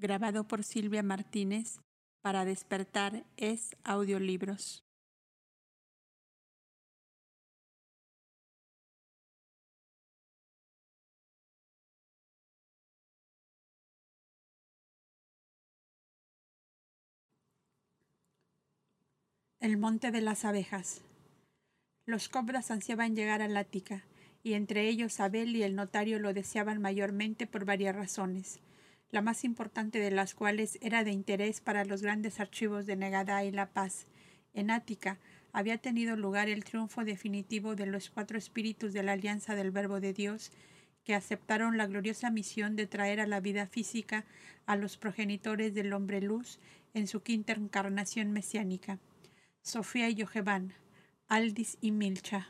grabado por Silvia Martínez para Despertar es Audiolibros. El monte de las abejas. Los cobras ansiaban llegar al Ática, y entre ellos Abel y el notario lo deseaban mayormente por varias razones, la más importante de las cuales era de interés para los grandes archivos de Negadá y La Paz. En Ática había tenido lugar el triunfo definitivo de los 4 espíritus de la Alianza del Verbo de Dios, que aceptaron la gloriosa misión de traer a la vida física a los progenitores del hombre luz en su quinta encarnación mesiánica. Sofía y Yoheván, Aldis y Milcha.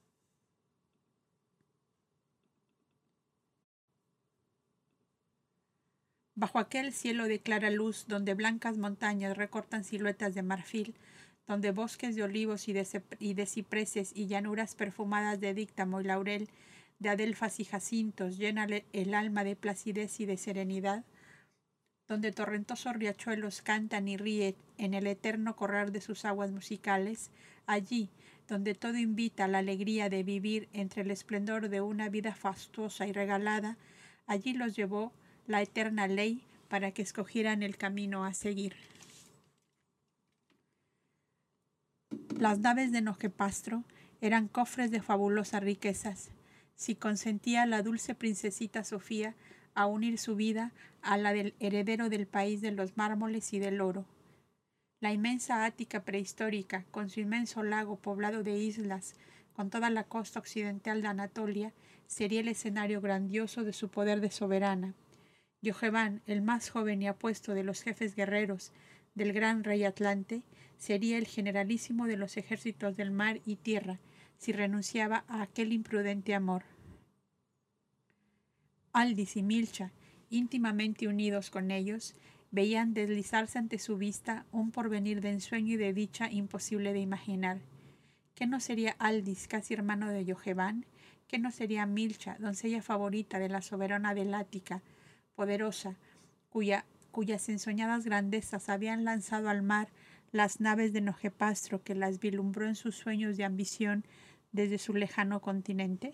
Bajo aquel cielo de clara luz, donde blancas montañas recortan siluetas de marfil, donde bosques de olivos y de cipreses y llanuras perfumadas de díctamo y laurel, de adelfas y jacintos, llenan el alma de placidez y de serenidad, donde torrentosos riachuelos cantan y ríen en el eterno correr de sus aguas musicales, allí donde todo invita a la alegría de vivir entre el esplendor de una vida fastuosa y regalada, allí los llevó la eterna ley para que escogieran el camino a seguir. Las naves de Nojepastro eran cofres de fabulosas riquezas. Si consentía la dulce princesita Sofía a unir su vida a la del heredero del país de los mármoles y del oro. La inmensa Ática prehistórica, con su inmenso lago poblado de islas, con toda la costa occidental de Anatolia, sería el escenario grandioso de su poder de soberana. Yoheván, el más joven y apuesto de los jefes guerreros del gran rey Atlante, sería el generalísimo de los ejércitos del mar y tierra, si renunciaba a aquel imprudente amor. Aldis y Milcha, íntimamente unidos con ellos, veían deslizarse ante su vista un porvenir de ensueño y de dicha imposible de imaginar. ¿Qué no sería Aldis, casi hermano de Yoheván? ¿Qué no sería Milcha, doncella favorita de la soberana del Ática, poderosa, cuyas ensoñadas grandezas habían lanzado al mar las naves de Nojepastro, que las vislumbró en sus sueños de ambición desde su lejano continente?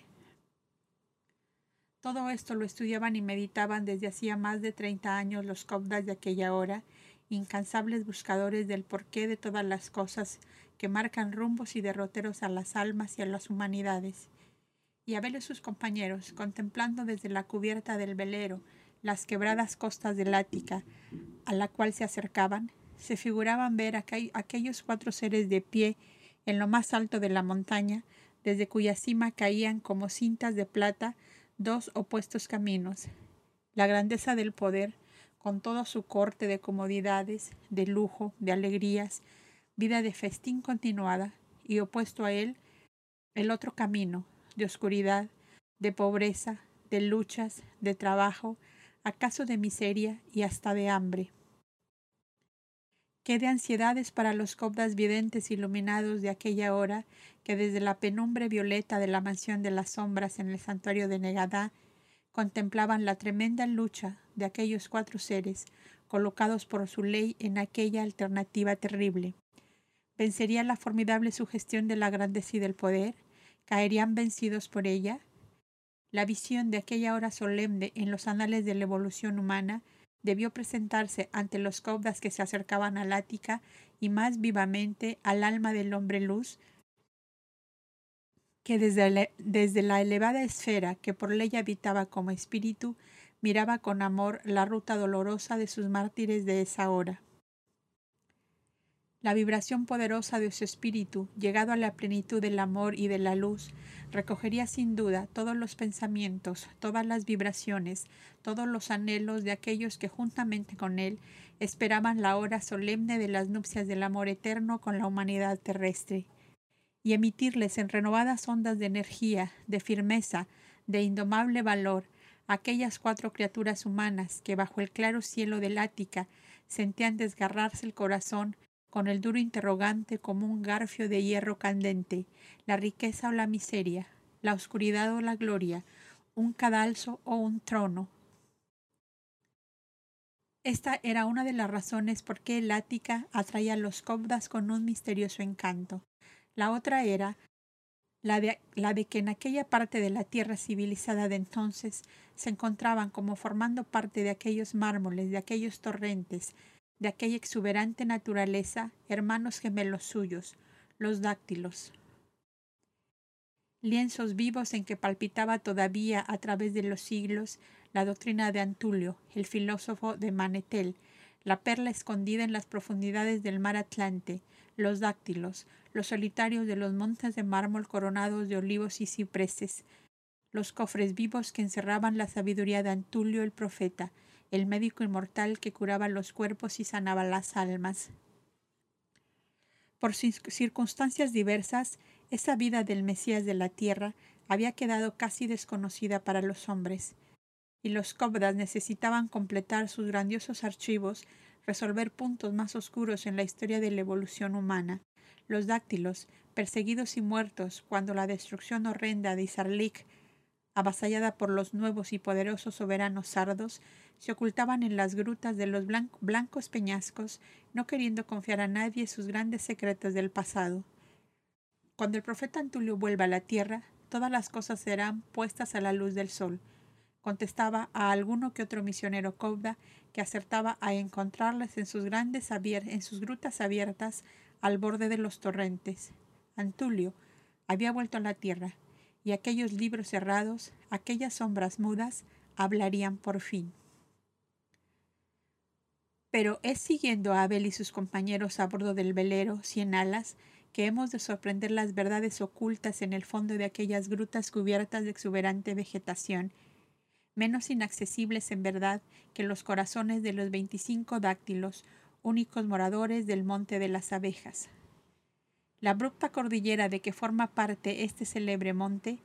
Todo esto lo estudiaban y meditaban desde hacía más de 30 años los cobdas de aquella hora, incansables buscadores del porqué de todas las cosas que marcan rumbos y derroteros a las almas y a las humanidades. Y Abel y sus compañeros, contemplando desde la cubierta del velero las quebradas costas del Ática, a la cual se acercaban, se figuraban ver aquellos 4 seres de pie en lo más alto de la montaña, desde cuya cima caían como cintas de plata 2 opuestos caminos. La grandeza del poder, con toda su corte de comodidades, de lujo, de alegrías, vida de festín continuada, y opuesto a él, el otro camino, de oscuridad, de pobreza, de luchas, de trabajo, acaso de miseria y hasta de hambre. Qué de ansiedades para los cobdas videntes iluminados de aquella hora, que desde la penumbre violeta de la mansión de las sombras en el santuario de Negadá contemplaban la tremenda lucha de aquellos 4 seres colocados por su ley en aquella alternativa terrible. ¿Vencería la formidable sugestión de la grandeza y del poder? ¿Caerían vencidos por ella? La visión de aquella hora solemne en los anales de la evolución humana debió presentarse ante los cobdas que se acercaban al Ática y más vivamente al alma del hombre luz, que desde la elevada esfera que por ley habitaba como espíritu, miraba con amor la ruta dolorosa de sus mártires de esa hora. La vibración poderosa de su espíritu, llegado a la plenitud del amor y de la luz, recogería sin duda todos los pensamientos, todas las vibraciones, todos los anhelos de aquellos que juntamente con él esperaban la hora solemne de las nupcias del amor eterno con la humanidad terrestre, y emitirles en renovadas ondas de energía, de firmeza, de indomable valor, aquellas 4 criaturas humanas que bajo el claro cielo del Ática sentían desgarrarse el corazón con el duro interrogante como un garfio de hierro candente, la riqueza o la miseria, la oscuridad o la gloria, un cadalso o un trono. Esta era una de las razones por qué el Ática atraía a los cóvdas con un misterioso encanto. La otra era la de que en aquella parte de la tierra civilizada de entonces se encontraban como formando parte de aquellos mármoles, de aquellos torrentes, de aquella exuberante naturaleza, hermanos gemelos suyos, los dáctilos. Lienzos vivos en que palpitaba todavía a través de los siglos la doctrina de Antulio, el filósofo de Manetel, la perla escondida en las profundidades del mar Atlante, los dáctilos, los solitarios de los montes de mármol coronados de olivos y cipreses, los cofres vivos que encerraban la sabiduría de Antulio el profeta, el médico inmortal que curaba los cuerpos y sanaba las almas. Por circunstancias diversas, esa vida del Mesías de la tierra había quedado casi desconocida para los hombres, y los cóvdas necesitaban completar sus grandiosos archivos, resolver puntos más oscuros en la historia de la evolución humana. Los dáctilos, perseguidos y muertos cuando la destrucción horrenda de Izarlik, avasallada por los nuevos y poderosos soberanos sardos, se ocultaban en las grutas de los blancos peñascos, no queriendo confiar a nadie sus grandes secretos del pasado. Cuando el profeta Antulio vuelva a la tierra, todas las cosas serán puestas a la luz del sol, contestaba a alguno que otro misionero cóvda que acertaba a encontrarlas en sus grutas abiertas al borde de los torrentes. Antulio había vuelto a la tierra, y aquellos libros cerrados, aquellas sombras mudas, hablarían por fin. Pero es siguiendo a Abel y sus compañeros a bordo del velero Cien Alas que hemos de sorprender las verdades ocultas en el fondo de aquellas grutas cubiertas de exuberante vegetación, menos inaccesibles en verdad que los corazones de los 25 dáctilos, únicos moradores del monte de las abejas. La abrupta cordillera de que forma parte este célebre monte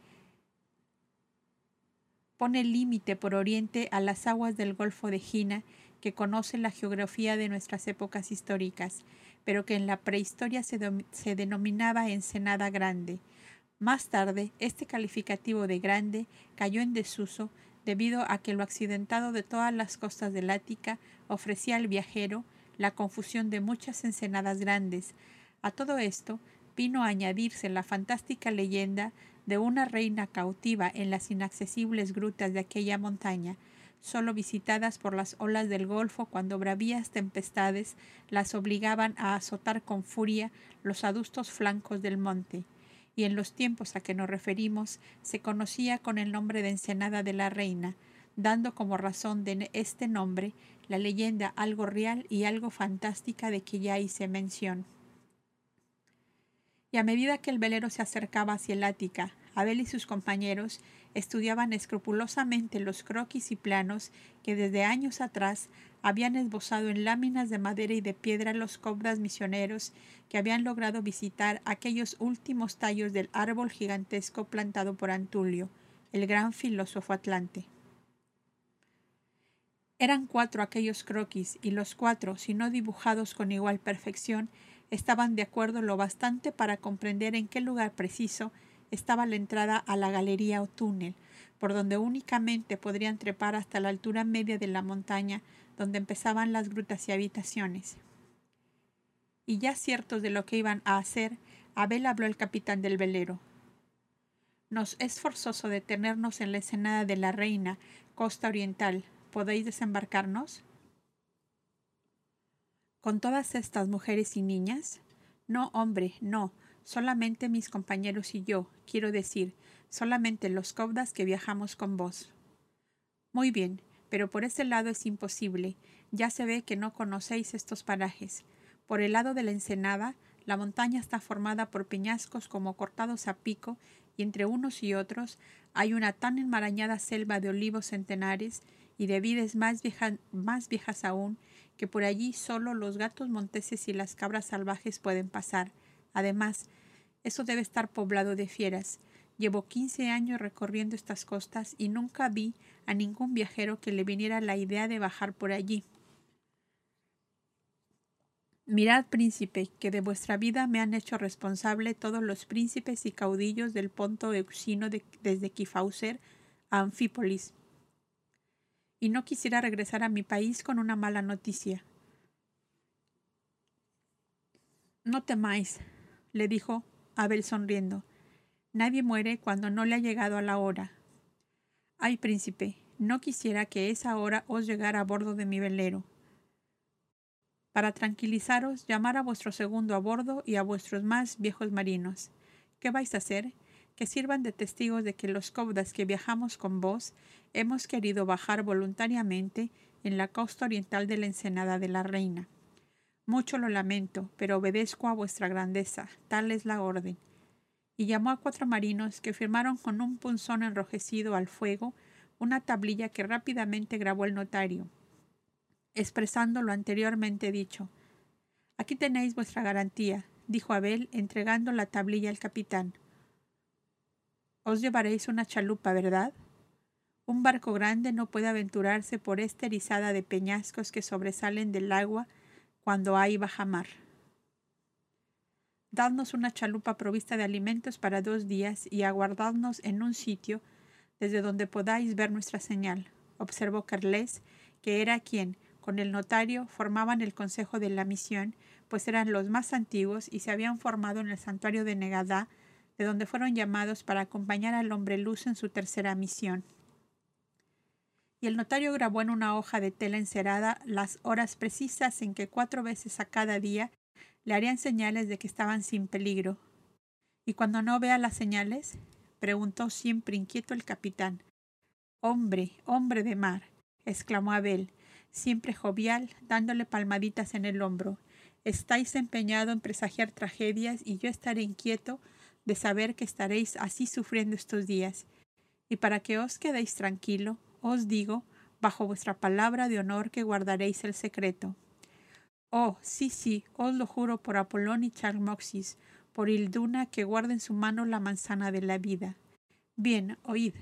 pone límite por oriente a las aguas del Golfo de Jina, que conoce la geografía de nuestras épocas históricas, pero que en la prehistoria se denominaba Ensenada Grande. Más tarde, este calificativo de grande cayó en desuso debido a que lo accidentado de todas las costas del Ática ofrecía al viajero la confusión de muchas ensenadas grandes. A todo esto vino a añadirse la fantástica leyenda de una reina cautiva en las inaccesibles grutas de aquella montaña, solo visitadas por las olas del Golfo cuando bravías tempestades las obligaban a azotar con furia los adustos flancos del monte, y en los tiempos a que nos referimos se conocía con el nombre de Ensenada de la Reina, dando como razón de este nombre la leyenda algo real y algo fantástica de que ya hice mención. Y a medida que el velero se acercaba hacia el Ática, Abel y sus compañeros estudiaban escrupulosamente los croquis y planos que desde años atrás habían esbozado en láminas de madera y de piedra los cóvdas misioneros que habían logrado visitar aquellos últimos tallos del árbol gigantesco plantado por Antulio, el gran filósofo atlante. Eran 4 aquellos croquis, y los 4, si no dibujados con igual perfección, estaban de acuerdo lo bastante para comprender en qué lugar preciso estaba la entrada a la galería o túnel, por donde únicamente podrían trepar hasta la altura media de la montaña, donde empezaban las grutas y habitaciones. Y ya ciertos de lo que iban a hacer, Abel habló al capitán del velero. «Nos es forzoso detenernos en la Ensenada de la Reina, costa oriental. ¿Podéis desembarcarnos?» ¿Con todas estas mujeres y niñas? No, hombre, no. Solamente mis compañeros y yo, quiero decir, solamente los cóvdas que viajamos con vos. Muy bien, pero por ese lado es imposible. Ya se ve que no conocéis estos parajes. Por el lado de la ensenada, la montaña está formada por peñascos como cortados a pico, y entre unos y otros hay una tan enmarañada selva de olivos centenares y de vides más viejas aún, que por allí solo los gatos monteses y las cabras salvajes pueden pasar. Además, eso debe estar poblado de fieras. Llevo 15 años recorriendo estas costas y nunca vi a ningún viajero que le viniera la idea de bajar por allí. Mirad, príncipe, que de vuestra vida me han hecho responsable todos los príncipes y caudillos del Ponto Euxino desde Kifauser a Anfípolis. y no quisiera regresar a mi país con una mala noticia. No temáis, le dijo Abel sonriendo. Nadie muere cuando no le ha llegado a la hora. Ay, príncipe, no quisiera que esa hora os llegara a bordo de mi velero. Para tranquilizaros, llamar a vuestro segundo a bordo y a vuestros más viejos marinos. ¿Qué vais a hacer? Que sirvan de testigos de que los cobdas que viajamos con vos hemos querido bajar voluntariamente en la costa oriental de la Ensenada de la Reina. Mucho lo lamento, pero obedezco a vuestra grandeza, tal es la orden. Y llamó a 4 marinos que firmaron con un punzón enrojecido al fuego una tablilla que rápidamente grabó el notario, expresando lo anteriormente dicho. Aquí tenéis vuestra garantía, dijo Abel, entregando la tablilla al capitán. Os llevaréis una chalupa, ¿verdad? Un barco grande no puede aventurarse por esta erizada de peñascos que sobresalen del agua cuando hay bajamar. Dadnos una chalupa provista de alimentos para 2 días y aguardadnos en un sitio desde donde podáis ver nuestra señal, observó Carles, que era quien, con el notario, formaban el consejo de la misión, pues eran los más antiguos y se habían formado en el santuario de Negadá, de donde fueron llamados para acompañar al hombre luz en su tercera misión. Y el notario grabó en una hoja de tela encerada las horas precisas en que 4 veces a cada día le harían señales de que estaban sin peligro. ¿Y cuando no vea las señales? Preguntó siempre inquieto el capitán. Hombre, hombre de mar, exclamó Abel, siempre jovial, dándole palmaditas en el hombro. Estáis empeñado en presagiar tragedias y yo estaré inquieto de saber que estaréis así sufriendo estos días. Y para que os quedéis tranquilo, os digo, bajo vuestra palabra de honor, que guardaréis el secreto. Oh, sí, os lo juro por Apolón y Charmoxis, por Ilduna, que guarda en su mano la manzana de la vida. Bien, oíd.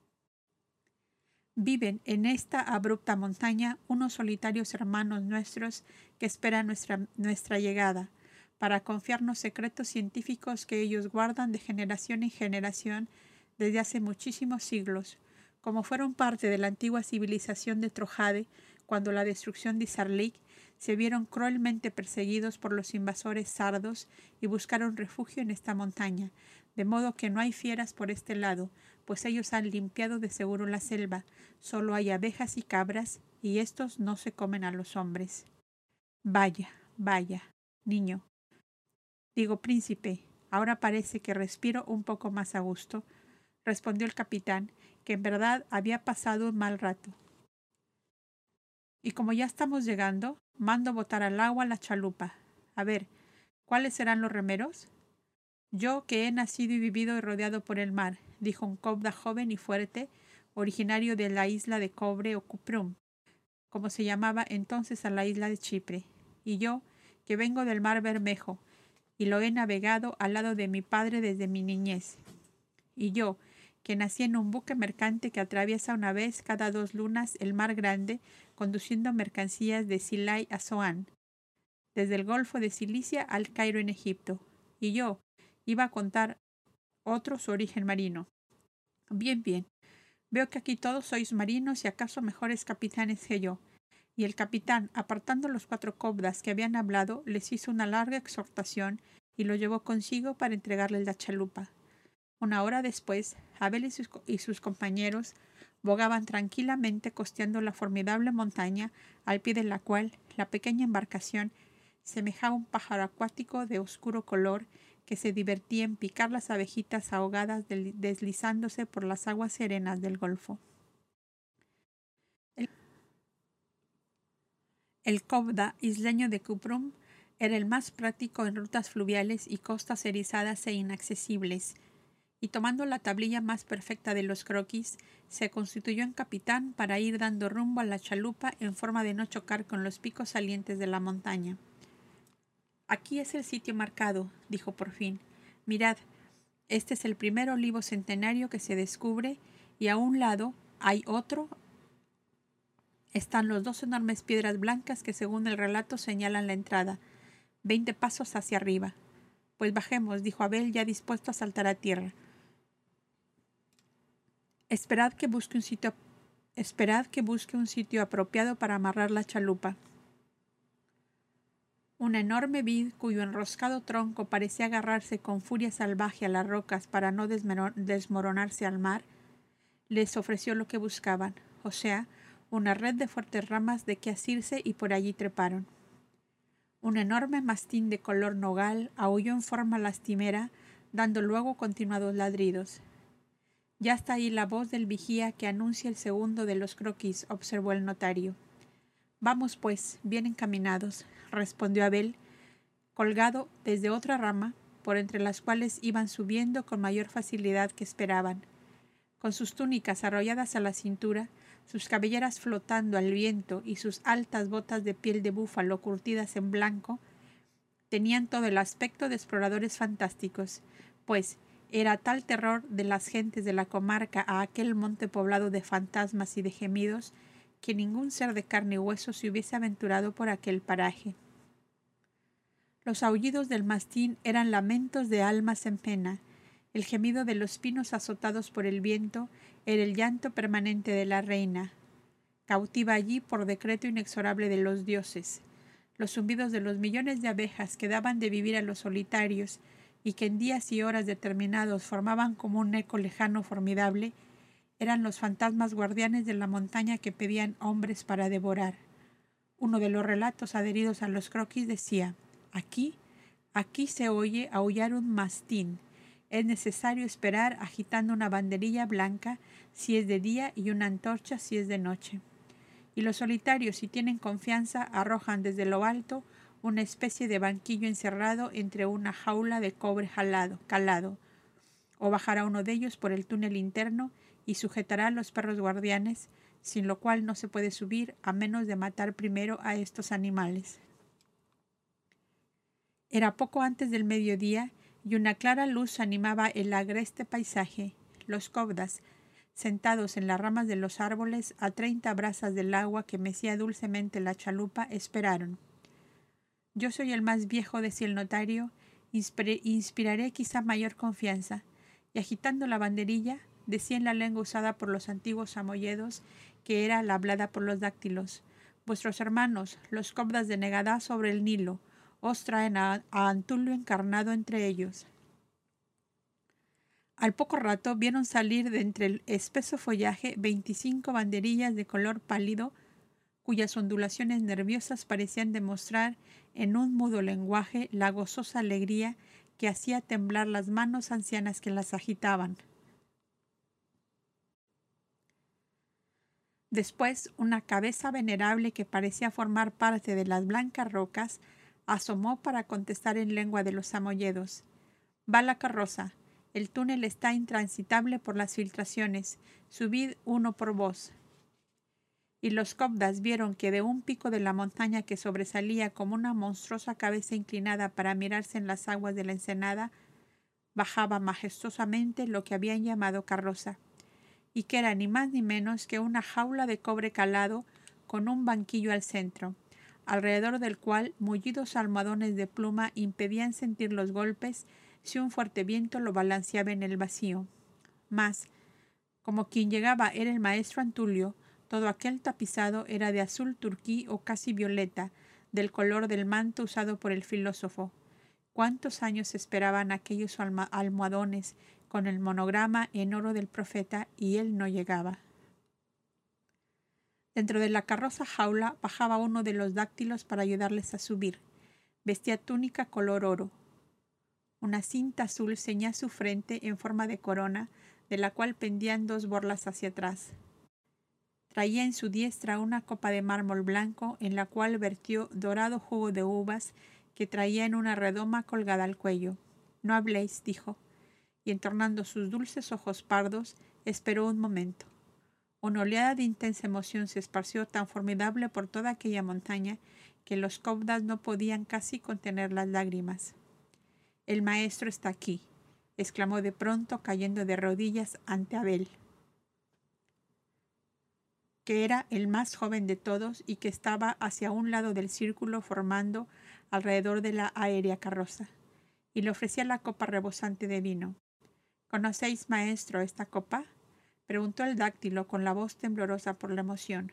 Viven en esta abrupta montaña unos solitarios hermanos nuestros que esperan nuestra llegada, para confiarnos secretos científicos que ellos guardan de generación en generación desde hace muchísimos siglos, como fueron parte de la antigua civilización de Trojade, cuando la destrucción de Sarlik se vieron cruelmente perseguidos por los invasores sardos y buscaron refugio en esta montaña, de modo que no hay fieras por este lado, pues ellos han limpiado de seguro la selva, solo hay abejas y cabras, y estos no se comen a los hombres. Vaya, niño. Digo, príncipe, ahora parece que respiro un poco más a gusto, respondió el capitán, que en verdad había pasado un mal rato. Y como ya estamos llegando, mando botar al agua la chalupa. A ver, ¿cuáles serán los remeros? Yo, que he nacido y vivido y rodeado por el mar, dijo un cobda joven y fuerte, originario de la isla de Cobre o Cuprum, como se llamaba entonces a la isla de Chipre. Y yo, que vengo del mar Bermejo, y lo he navegado al lado de mi padre desde mi niñez. Y yo, que nací en un buque mercante que atraviesa una vez cada 2 lunas el mar grande, conduciendo mercancías de Silay a Zoán, desde el Golfo de Cilicia al Cairo en Egipto. Y yo iba a contar otro su origen marino. Bien, veo que aquí todos sois marinos y acaso mejores capitanes que yo. Y el capitán, apartando los 4 cobdas que habían hablado, les hizo una larga exhortación y lo llevó consigo para entregarles la chalupa. Una hora después, Abel y sus compañeros bogaban tranquilamente costeando la formidable montaña, al pie de la cual la pequeña embarcación semejaba un pájaro acuático de oscuro color que se divertía en picar las abejitas ahogadas deslizándose por las aguas serenas del golfo. El cobda isleño de Cuprum era el más práctico en rutas fluviales y costas erizadas e inaccesibles, y tomando la tablilla más perfecta de los croquis, se constituyó en capitán para ir dando rumbo a la chalupa en forma de no chocar con los picos salientes de la montaña. Aquí es el sitio marcado, dijo por fin. Mirad, este es el primer olivo centenario que se descubre y a un lado hay otro. Están los 2 enormes piedras blancas que según el relato señalan la entrada, 20 pasos hacia arriba. Pues bajemos, dijo Abel, ya dispuesto a saltar a tierra. Esperad que busque un sitio Esperad que busque un sitio apropiado para amarrar la chalupa. Una enorme vid, cuyo enroscado tronco parecía agarrarse con furia salvaje a las rocas para no desmoronarse al mar, les ofreció lo que buscaban, o sea, una red de fuertes ramas de que asirse, y por allí treparon. Un enorme mastín de color nogal aulló en forma lastimera, dando luego continuados ladridos. «Ya está ahí la voz del vigía que anuncia el segundo de los croquis», observó el notario. «Vamos, pues, bien encaminados», respondió Abel, colgado desde otra rama, por entre las cuales iban subiendo con mayor facilidad que esperaban. Con sus túnicas arrolladas a la cintura, sus cabelleras flotando al viento y sus altas botas de piel de búfalo curtidas en blanco, tenían todo el aspecto de exploradores fantásticos, pues era tal terror de las gentes de la comarca a aquel monte poblado de fantasmas y de gemidos, que ningún ser de carne y hueso se hubiese aventurado por aquel paraje. Los aullidos del mastín eran lamentos de almas en pena. El gemido de los pinos azotados por el viento era el llanto permanente de la reina, cautiva allí por decreto inexorable de los dioses. Los zumbidos de los millones de abejas que daban de vivir a los solitarios y que en días y horas determinados formaban como un eco lejano formidable, eran los fantasmas guardianes de la montaña que pedían hombres para devorar. Uno de los relatos adheridos a los croquis decía: Aquí se oye aullar un mastín. Es necesario esperar agitando una banderilla blanca si es de día y una antorcha si es de noche. Y los solitarios, si tienen confianza, arrojan desde lo alto una especie de banquillo encerrado entre una jaula de cobre calado, o bajará uno de ellos por el túnel interno y sujetará a los perros guardianes, sin lo cual no se puede subir a menos de matar primero a estos animales. Era poco antes del mediodía y una clara luz animaba el agreste paisaje. Los cobdas, sentados en las ramas de los árboles a 30 brazas del agua que mecía dulcemente la chalupa, esperaron. «Yo soy el más viejo», decía el notario, «inspiraré quizá mayor confianza», y agitando la banderilla, decía en la lengua usada por los antiguos samoyedos, que era la hablada por los dáctilos: «Vuestros hermanos, los cobdas de Negadá sobre el Nilo, os traen a Antulio encarnado entre ellos». Al poco rato vieron salir de entre el espeso follaje 25 banderillas de color pálido, cuyas ondulaciones nerviosas parecían demostrar en un mudo lenguaje la gozosa alegría que hacía temblar las manos ancianas que las agitaban. Después, una cabeza venerable que parecía formar parte de las blancas rocas asomó para contestar en lengua de los samoyedos: «Va la carroza. El túnel está intransitable por las filtraciones. Subid uno por vos». Y los cobdas vieron que de un pico de la montaña que sobresalía como una monstruosa cabeza inclinada para mirarse en las aguas de la ensenada, bajaba majestuosamente lo que habían llamado carroza, y que era ni más ni menos que una jaula de cobre calado con un banquillo al centro, alrededor del cual mullidos almohadones de pluma impedían sentir los golpes si un fuerte viento lo balanceaba en el vacío. Mas, como quien llegaba era el maestro Antulio, todo aquel tapizado era de azul turquí o casi violeta, del color del manto usado por el filósofo. ¿Cuántos años esperaban aquellos almohadones con el monograma en oro del profeta, y él no llegaba? Dentro de la carroza jaula bajaba uno de los dáctilos para ayudarles a subir. Vestía túnica color oro. Una cinta azul ceñía su frente en forma de corona, de la cual pendían 2 borlas hacia atrás. Traía en su diestra una copa de mármol blanco en la cual vertió dorado jugo de uvas que traía en una redoma colgada al cuello. «No habléis», dijo, y entornando sus dulces ojos pardos, esperó un momento. Una oleada de intensa emoción se esparció tan formidable por toda aquella montaña que los cobdas no podían casi contener las lágrimas. «El maestro está aquí», exclamó de pronto, cayendo de rodillas ante Abel, que era el más joven de todos y que estaba hacia un lado del círculo formando alrededor de la aérea carroza, y le ofrecía la copa rebosante de vino. «¿Conocéis, maestro, esta copa? preguntó el dáctilo con la voz temblorosa por la emoción.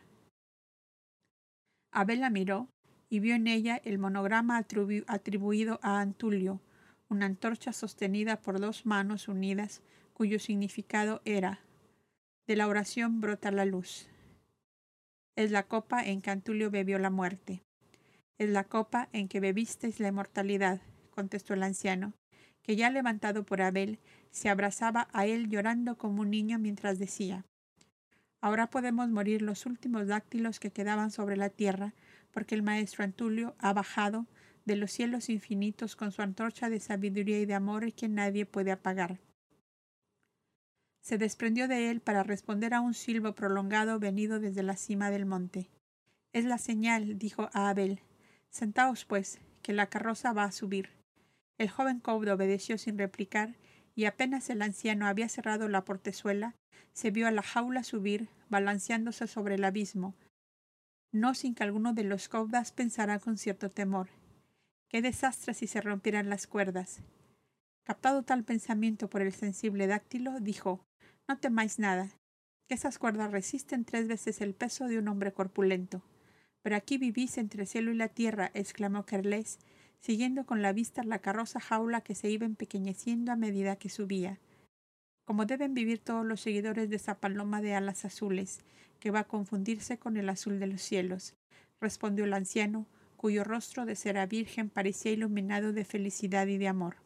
Abel la miró y vio en ella el monograma atribuido a Antulio, una antorcha sostenida por dos manos unidas, cuyo significado era: de la oración brota la luz. Es la copa en que Antulio bebió la muerte. Es la copa en que bebisteis la inmortalidad, contestó el anciano, que ya levantado por Abel, se abrazaba a él llorando como un niño mientras decía: ahora podemos morir los últimos dáctilos que quedaban sobre la tierra, porque el maestro Antulio ha bajado de los cielos infinitos con su antorcha de sabiduría y de amor que nadie puede apagar. Se desprendió de él para responder a un silbo prolongado venido desde la cima del monte. Es la señal, dijo a Abel. Sentaos, pues, que la carroza va a subir. El joven cobre obedeció sin replicar, y apenas el anciano había cerrado la portezuela, se vio a la jaula subir, balanceándose sobre el abismo, no sin que alguno de los caudas pensara con cierto temor: qué desastre si se rompieran las cuerdas. Captado tal pensamiento por el sensible dáctilo, dijo: no temáis nada, que esas cuerdas resisten 3 veces el peso de un hombre corpulento. Pero aquí vivís entre el cielo y la tierra, exclamó Kerles, siguiendo con la vista la carroza jaula que se iba empequeñeciendo a medida que subía. Como deben vivir todos los seguidores de esa paloma de alas azules, que va a confundirse con el azul de los cielos, respondió el anciano, cuyo rostro de cera virgen parecía iluminado de felicidad y de amor.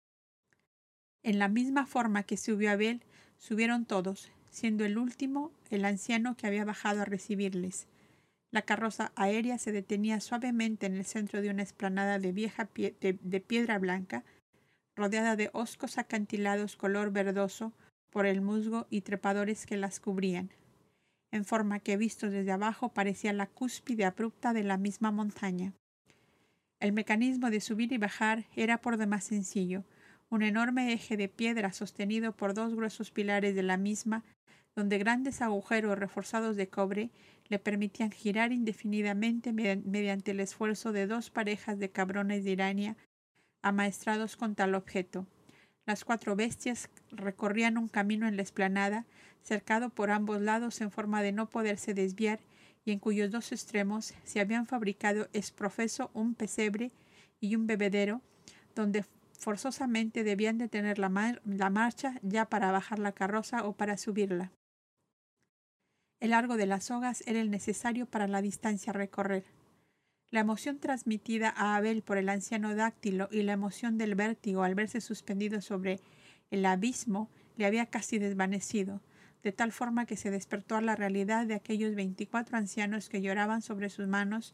En la misma forma que subió Abel, subieron todos, siendo el último el anciano que había bajado a recibirles. La carroza aérea se detenía suavemente en el centro de una explanada de piedra blanca, rodeada de hoscos acantilados color verdoso por el musgo y trepadores que las cubrían, en forma que visto desde abajo parecía la cúspide abrupta de la misma montaña. El mecanismo de subir y bajar era por demás sencillo: un enorme eje de piedra sostenido por 2 gruesos pilares de la misma, donde grandes agujeros reforzados de cobre le permitían girar indefinidamente mediante el esfuerzo de 2 parejas de cabrones de Irania amaestrados con tal objeto. Las 4 bestias recorrían un camino en la explanada, cercado por ambos lados en forma de no poderse desviar, y en cuyos 2 extremos se habían fabricado exprofeso un pesebre y un bebedero, donde forzosamente debían detener la marcha ya para bajar la carroza o para subirla. El largo de las sogas era el necesario para la distancia a recorrer. La emoción transmitida a Abel por el anciano dáctilo y la emoción del vértigo al verse suspendido sobre el abismo le había casi desvanecido, de tal forma que se despertó a la realidad de aquellos 24 ancianos que lloraban sobre sus manos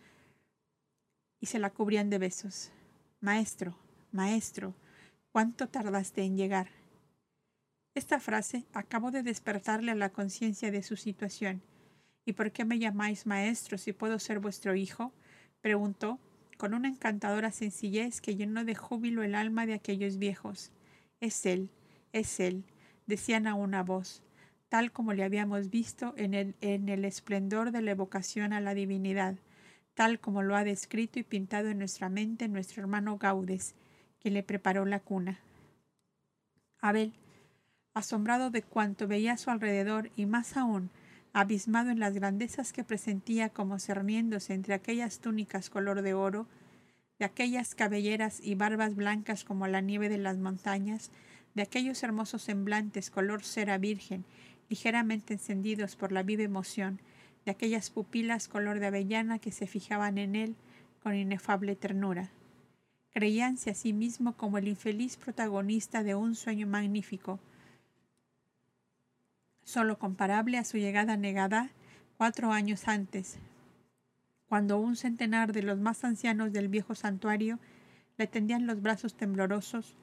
y se la cubrían de besos. Maestro, maestro, ¿cuánto tardaste en llegar? Esta frase acabó de despertarle a la conciencia de su situación. ¿Y por qué me llamáis maestro si puedo ser vuestro hijo?, preguntó con una encantadora sencillez que llenó de júbilo el alma de aquellos viejos. Es él, decían a una voz, tal como le habíamos visto en el esplendor de la evocación a la divinidad, tal como lo ha descrito y pintado en nuestra mente nuestro hermano Gaudes, que le preparó la cuna. Abel, asombrado de cuanto veía a su alrededor y más aún, abismado en las grandezas que presentía como cerniéndose entre aquellas túnicas color de oro, de aquellas cabelleras y barbas blancas como la nieve de las montañas, de aquellos hermosos semblantes color cera virgen, ligeramente encendidos por la viva emoción, de aquellas pupilas color de avellana que se fijaban en él con inefable ternura. Creíanse a sí mismo como el infeliz protagonista de un sueño magnífico, solo comparable a su llegada negada 4 años antes, cuando un centenar de los más ancianos del viejo santuario le tendían los brazos temblorosos,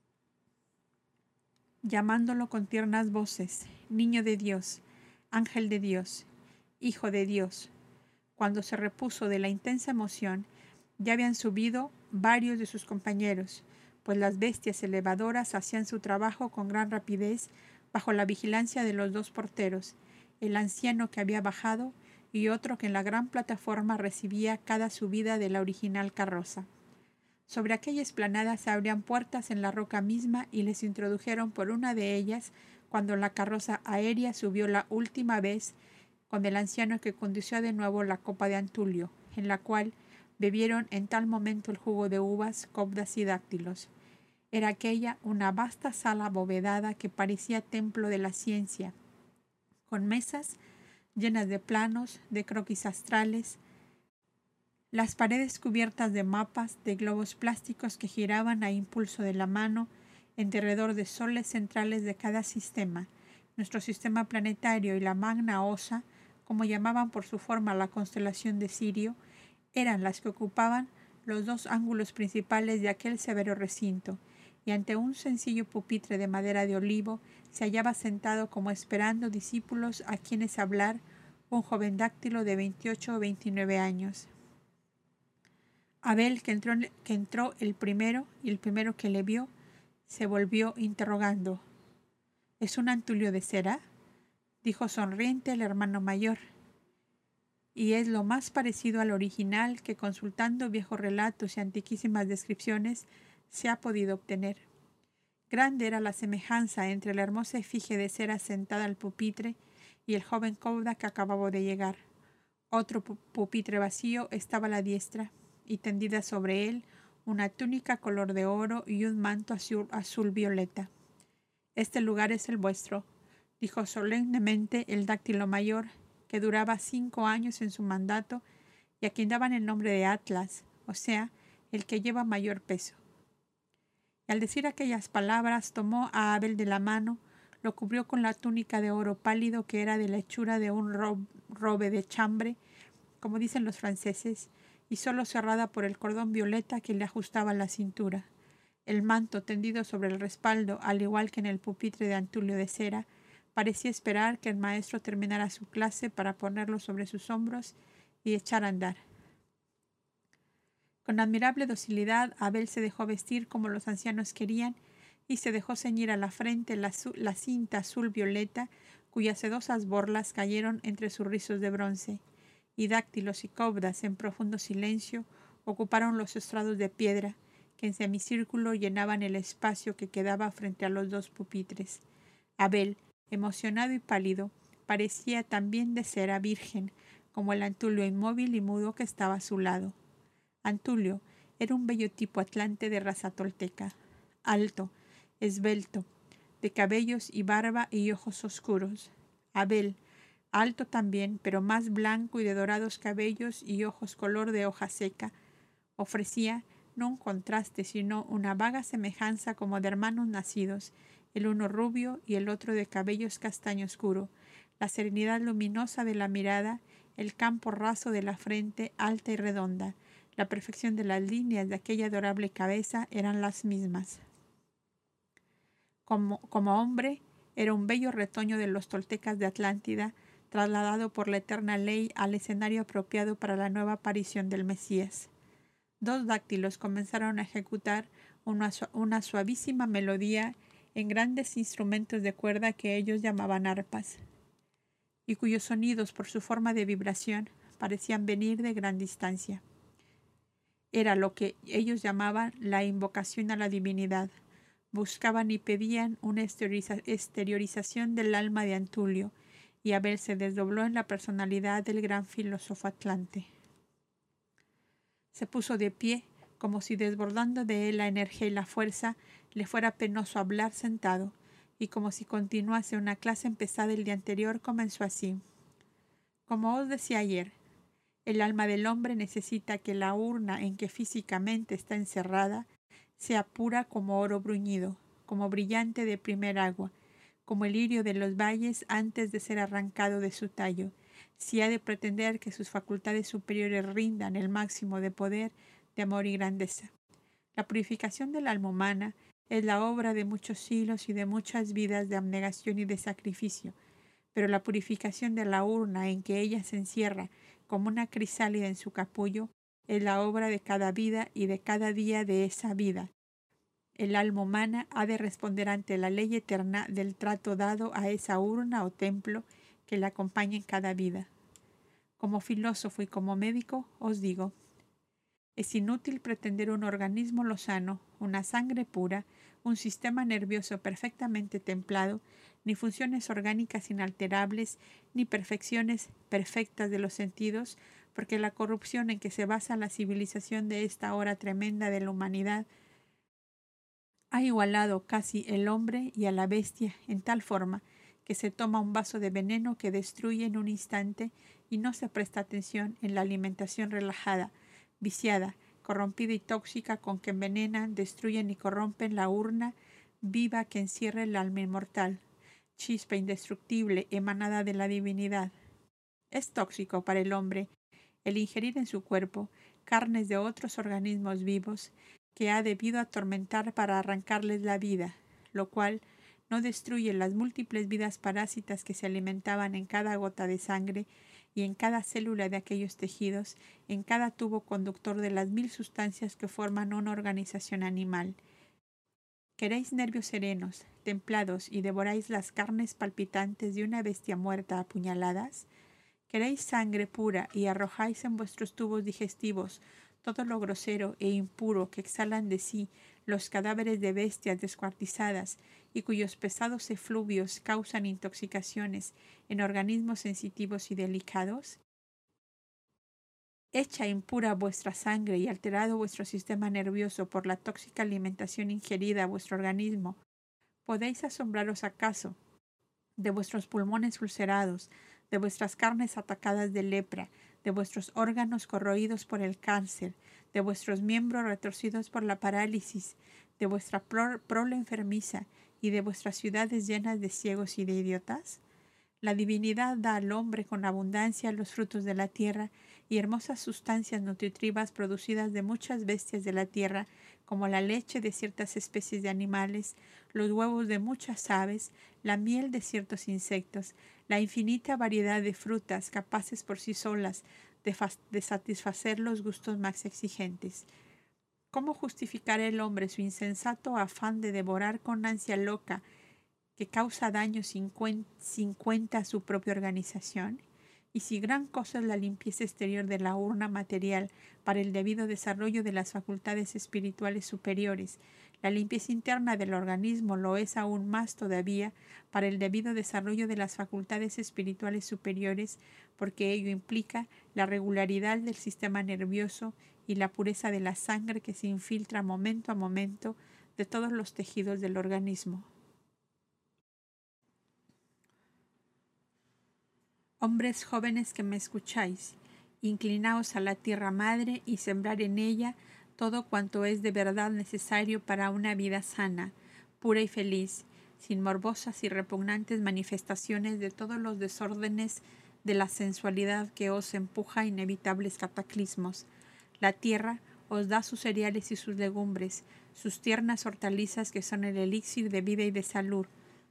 llamándolo con tiernas voces: niño de Dios, ángel de Dios, hijo de Dios. Cuando se repuso de la intensa emoción, ya habían subido varios de sus compañeros, pues las bestias elevadoras hacían su trabajo con gran rapidez bajo la vigilancia de los 2 porteros, el anciano que había bajado y otro que en la gran plataforma recibía cada subida de la original carroza. Sobre aquella explanada se abrían puertas en la roca misma y les introdujeron por una de ellas cuando la carroza aérea subió la última vez con el anciano que condució de nuevo la copa de Antulio, en la cual bebieron en tal momento el jugo de uvas, cobdas y dáctilos. Era aquella una vasta sala abovedada que parecía templo de la ciencia, con mesas llenas de planos, de croquis astrales, las paredes cubiertas de mapas, de globos plásticos que giraban a impulso de la mano en derredor de soles centrales de cada sistema. Nuestro sistema planetario y la Magna Osa, como llamaban por su forma la constelación de Sirio, eran las que ocupaban los dos ángulos principales de aquel severo recinto, y ante un sencillo pupitre de madera de olivo se hallaba sentado como esperando discípulos a quienes hablar un joven dáctilo de 28 o 29 años. Abel, que entró el primero, y el primero que le vio, se volvió interrogando. ¿Es un Antulio de cera?, dijo sonriente el hermano mayor. Y es lo más parecido al original que, consultando viejos relatos y antiquísimas descripciones, se ha podido obtener. Grande era la semejanza entre la hermosa efigie de cera sentada al pupitre y el joven cobda que acababa de llegar. Otro pupitre vacío estaba a la diestra, y tendida sobre él una túnica color de oro y un manto azul violeta. «Este lugar es el vuestro», dijo solemnemente el dáctilo mayor, que duraba 5 años en su mandato y a quien daban el nombre de Atlas, o sea, el que lleva mayor peso. Y al decir aquellas palabras tomó a Abel de la mano, lo cubrió con la túnica de oro pálido que era de la hechura de un robe de chambre, como dicen los franceses, y solo cerrada por el cordón violeta que le ajustaba la cintura. El manto tendido sobre el respaldo, al igual que en el pupitre de Antulio de cera, parecía esperar que el maestro terminara su clase para ponerlo sobre sus hombros y echar a andar. Con admirable docilidad, Abel se dejó vestir como los ancianos querían y se dejó ceñir a la frente la cinta azul violeta, cuyas sedosas borlas cayeron entre sus rizos de bronce, y dáctilos y cobdas en profundo silencio ocuparon los estrados de piedra que en semicírculo llenaban el espacio que quedaba frente a los dos pupitres. Abel, emocionado y pálido, parecía también de cera virgen, como el Antulio inmóvil y mudo que estaba a su lado. Antulio era un bello tipo atlante de raza tolteca, alto, esbelto, de cabellos y barba y ojos oscuros. Abel, alto también, pero más blanco y de dorados cabellos y ojos color de hoja seca, ofrecía no un contraste, sino una vaga semejanza como de hermanos nacidos, el uno rubio y el otro de cabellos castaño oscuro, la serenidad luminosa de la mirada, el campo raso de la frente alta y redonda, la perfección de las líneas de aquella adorable cabeza eran las mismas. Como hombre, era un bello retoño de los toltecas de Atlántida, trasladado por la eterna ley al escenario apropiado para la nueva aparición del Mesías. 2 dáctilos comenzaron a ejecutar una suavísima melodía en grandes instrumentos de cuerda que ellos llamaban arpas, y cuyos sonidos, por su forma de vibración, parecían venir de gran distancia. Era lo que ellos llamaban la invocación a la divinidad. Buscaban y pedían una exteriorización del alma de Antulio, y Abel se desdobló en la personalidad del gran filósofo atlante. Se puso de pie, como si desbordando de él la energía y la fuerza, le fuera penoso hablar sentado, y como si continuase una clase empezada el día anterior, comenzó así. Como os decía ayer, el alma del hombre necesita que la urna en que físicamente está encerrada sea pura como oro bruñido, como brillante de primer agua, como el lirio de los valles antes de ser arrancado de su tallo, si ha de pretender que sus facultades superiores rindan el máximo de poder, de amor y grandeza. La purificación del alma humana es la obra de muchos siglos y de muchas vidas de abnegación y de sacrificio, pero la purificación de la urna en que ella se encierra como una crisálida en su capullo es la obra de cada vida y de cada día de esa vida. El alma humana ha de responder ante la ley eterna del trato dado a esa urna o templo que la acompaña en cada vida. Como filósofo y como médico os digo, Es inútil pretender un organismo lozano, una sangre pura, un sistema nervioso perfectamente templado, ni funciones orgánicas inalterables, ni perfecciones perfectas de los sentidos, porque la corrupción en que se basa la civilización de esta hora tremenda de la humanidad ha igualado casi el hombre y a la bestia en tal forma que se toma un vaso de veneno que destruye en un instante y no se presta atención en la alimentación relajada, viciada, corrompida y tóxica con que envenenan, destruyen y corrompen la urna viva que encierra el alma inmortal, chispa indestructible emanada de la divinidad. Es tóxico para el hombre el ingerir en su cuerpo carnes de otros organismos vivos que ha debido atormentar para arrancarles la vida, lo cual no destruye las múltiples vidas parásitas que se alimentaban en cada gota de sangre y en cada célula de aquellos tejidos, en cada tubo conductor de las 1000 sustancias que forman una organización animal. Queréis nervios serenos, templados y devoráis las carnes palpitantes de una bestia muerta a puñaladas. Queréis sangre pura y arrojáis en vuestros tubos digestivos todo lo grosero e impuro que exhalan de sí los cadáveres de bestias descuartizadas y cuyos pesados efluvios causan intoxicaciones en organismos sensitivos y delicados. Hecha impura vuestra sangre y alterado vuestro sistema nervioso por la tóxica alimentación ingerida a vuestro organismo, ¿podéis asombraros acaso de vuestros pulmones ulcerados, de vuestras carnes atacadas de lepra, de vuestros órganos corroídos por el cáncer, de vuestros miembros retorcidos por la parálisis, de vuestra prole enfermiza y de vuestras ciudades llenas de ciegos y de idiotas? La divinidad da al hombre con abundancia los frutos de la tierra y hermosas sustancias nutritivas producidas de muchas bestias de la tierra, como la leche de ciertas especies de animales, los huevos de muchas aves, la miel de ciertos insectos, la infinita variedad de frutas capaces por sí solas de satisfacer los gustos más exigentes. ¿Cómo justificará el hombre su insensato afán de devorar con ansia loca que causa daño sin cuenta a su propia organización? Y si gran cosa es la limpieza exterior de la urna material para el debido desarrollo de las facultades espirituales superiores, la limpieza interna del organismo lo es aún más todavía para el debido desarrollo de las facultades espirituales superiores, porque ello implica la regularidad del sistema nervioso y la pureza de la sangre que se infiltra momento a momento de todos los tejidos del organismo. Hombres jóvenes que me escucháis, inclinaos a la tierra madre y sembrar en ella todo cuanto es de verdad necesario para una vida sana, pura y feliz, sin morbosas y repugnantes manifestaciones de todos los desórdenes de la sensualidad que os empuja a inevitables cataclismos. La tierra os da sus cereales y sus legumbres, sus tiernas hortalizas que son el elixir de vida y de salud,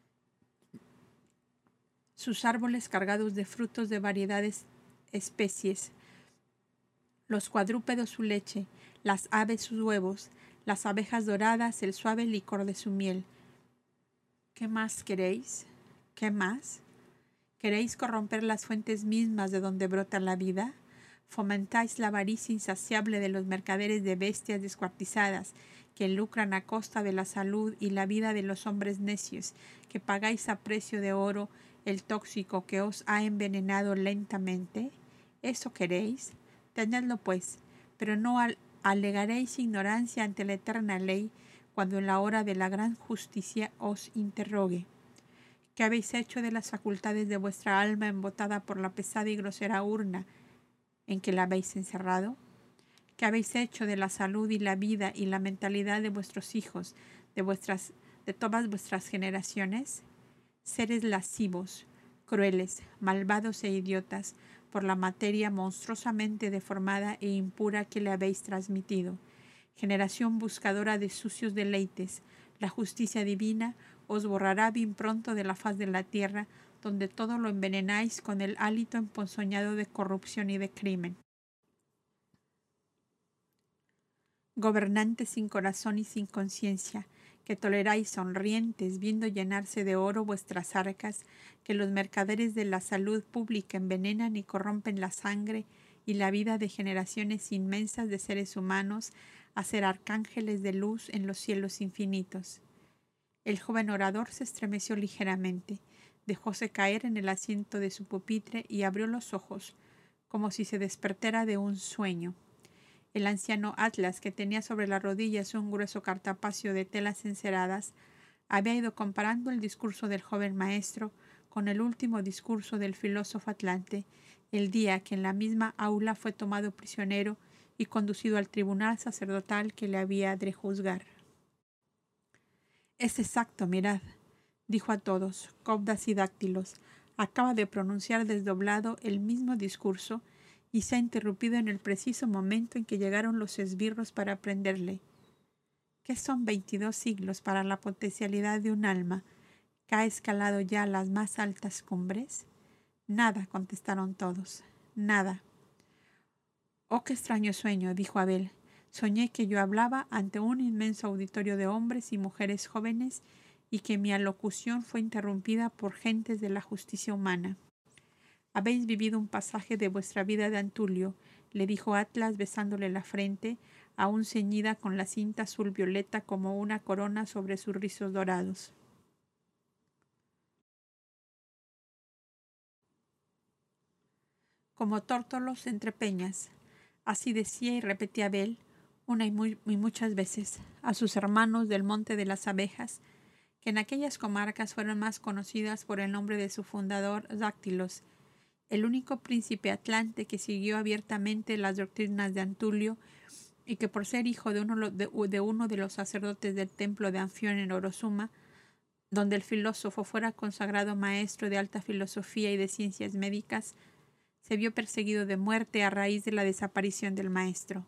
sus árboles cargados de frutos de variedades especies, los cuadrúpedos su leche, las aves sus huevos, las abejas doradas el suave licor de su miel. ¿Qué más queréis? ¿Qué más? ¿Queréis corromper las fuentes mismas de donde brota la vida? Fomentáis la avaricia insaciable de los mercaderes de bestias descuartizadas, que lucran a costa de la salud y la vida de los hombres necios, que pagáis a precio de oro el tóxico que os ha envenenado lentamente. ¿Eso queréis? Tenedlo pues, pero no alegaréis ignorancia ante la eterna ley cuando en la hora de la gran justicia os interrogue. ¿Qué habéis hecho de las facultades de vuestra alma embotada por la pesada y grosera urna en que la habéis encerrado? ¿Qué habéis hecho de la salud y la vida y la mentalidad de vuestros hijos, de todas vuestras generaciones? Seres lascivos, crueles, malvados e idiotas, por la materia monstruosamente deformada e impura que le habéis transmitido. Generación buscadora de sucios deleites, la justicia divina os borrará bien pronto de la faz de la tierra, donde todo lo envenenáis con el hálito emponzoñado de corrupción y de crimen. Gobernantes sin corazón y sin conciencia, que toleráis sonrientes, viendo llenarse de oro vuestras arcas, que los mercaderes de la salud pública envenenan y corrompen la sangre y la vida de generaciones inmensas de seres humanos a ser arcángeles de luz en los cielos infinitos. El joven orador se estremeció ligeramente, dejóse caer en el asiento de su pupitre y abrió los ojos, como si se despertara de un sueño. El anciano Atlas, que tenía sobre las rodillas un grueso cartapacio de telas enceradas, había ido comparando el discurso del joven maestro con el último discurso del filósofo Atlante, el día que en la misma aula fue tomado prisionero y conducido al tribunal sacerdotal que le había de juzgar. Es exacto, mirad, dijo a todos, cobdas y dáctilos. Acaba de pronunciar desdoblado el mismo discurso y se ha interrumpido en el preciso momento en que llegaron los esbirros para prenderle. ¿Qué son 22 siglos para la potencialidad de un alma que ha escalado ya las más altas cumbres? Nada, contestaron todos, nada. Oh, qué extraño sueño, dijo Abel. Soñé que yo hablaba ante un inmenso auditorio de hombres y mujeres jóvenes y que mi alocución fue interrumpida por gentes de la justicia humana. Habéis vivido un pasaje de vuestra vida de Antulio, le dijo Atlas besándole la frente, aún ceñida con la cinta azul violeta como una corona sobre sus rizos dorados. Como tórtolos entre peñas. Así decía y repetía Abel, una y muchas veces, a sus hermanos del Monte de las Abejas, que en aquellas comarcas fueron más conocidas por el nombre de su fundador, Dáctilos, el único príncipe atlante que siguió abiertamente las doctrinas de Antulio y que por ser hijo de uno de los sacerdotes del templo de Anfión en Orozuma, donde el filósofo fuera consagrado maestro de alta filosofía y de ciencias médicas, se vio perseguido de muerte a raíz de la desaparición del maestro.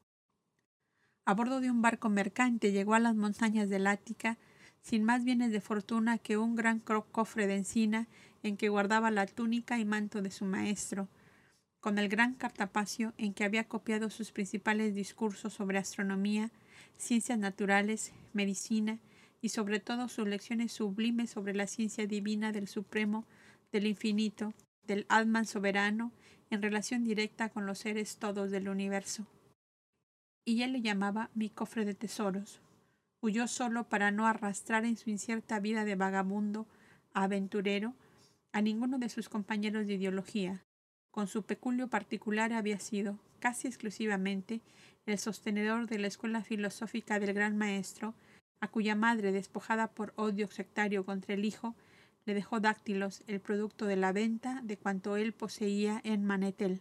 A bordo de un barco mercante llegó a las montañas del Ática sin más bienes de fortuna que un gran cofre de encina en que guardaba la túnica y manto de su maestro, con el gran cartapacio en que había copiado sus principales discursos sobre astronomía, ciencias naturales, medicina y sobre todo sus lecciones sublimes sobre la ciencia divina del Supremo, del infinito, del Atman soberano, en relación directa con los seres todos del universo. Y él le llamaba mi cofre de tesoros. Huyó solo para no arrastrar en su incierta vida de vagabundo, aventurero, a ninguno de sus compañeros de ideología. Con su peculio particular había sido, casi exclusivamente, el sostenedor de la escuela filosófica del gran maestro, a cuya madre, despojada por odio sectario contra el hijo, le dejó Dáctilos, el producto de la venta de cuanto él poseía en Manetel.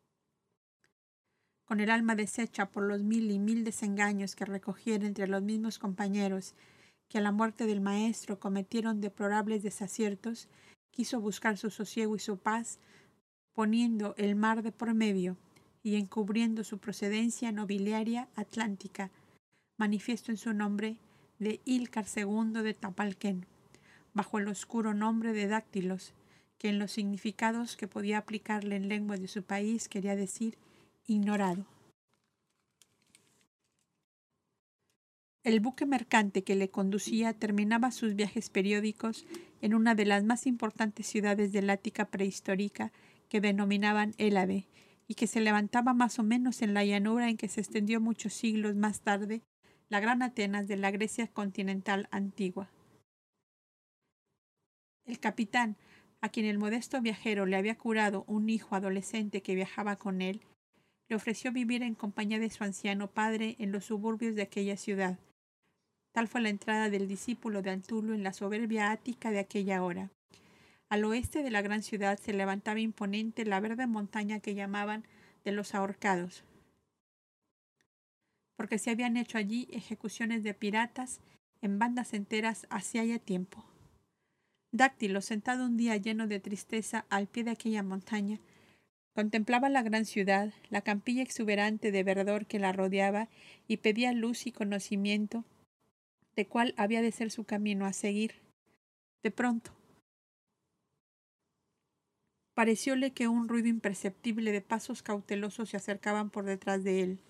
Con el alma deshecha por los mil y mil desengaños que recogiera entre los mismos compañeros que a la muerte del maestro cometieron deplorables desaciertos, quiso buscar su sosiego y su paz, poniendo el mar de por medio y encubriendo su procedencia nobiliaria atlántica, manifiesto en su nombre de Ílcar II de Tapalquén, bajo el oscuro nombre de Dáctilos, que en los significados que podía aplicarle en lenguas de su país quería decir ignorado. El buque mercante que le conducía terminaba sus viajes periódicos en una de las más importantes ciudades del Ática prehistórica que denominaban Élade y que se levantaba más o menos en la llanura en que se extendió muchos siglos más tarde la gran Atenas de la Grecia continental antigua. El capitán, a quien el modesto viajero le había curado un hijo adolescente que viajaba con él, le ofreció vivir en compañía de su anciano padre en los suburbios de aquella ciudad. Tal fue la entrada del discípulo de Antulio en la soberbia Ática de aquella hora. Al oeste de la gran ciudad se levantaba imponente la verde montaña que llamaban de los Ahorcados, porque se habían hecho allí ejecuciones de piratas en bandas enteras hacía ya tiempo. Dáctilo, sentado un día lleno de tristeza al pie de aquella montaña, contemplaba la gran ciudad, la campiña exuberante de verdor que la rodeaba y pedía luz y conocimiento de cuál había de ser su camino a seguir. De pronto, parecióle que un ruido imperceptible de pasos cautelosos se acercaban por detrás de él.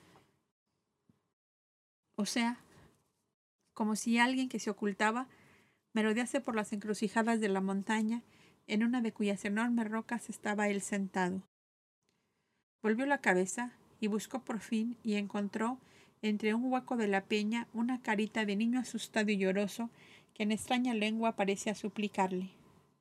O sea, como si alguien que se ocultaba merodease por las encrucijadas de la montaña, en una de cuyas enormes rocas estaba él sentado. Volvió la cabeza y buscó por fin y encontró entre un hueco de la peña una carita de niño asustado y lloroso que en extraña lengua parecía suplicarle.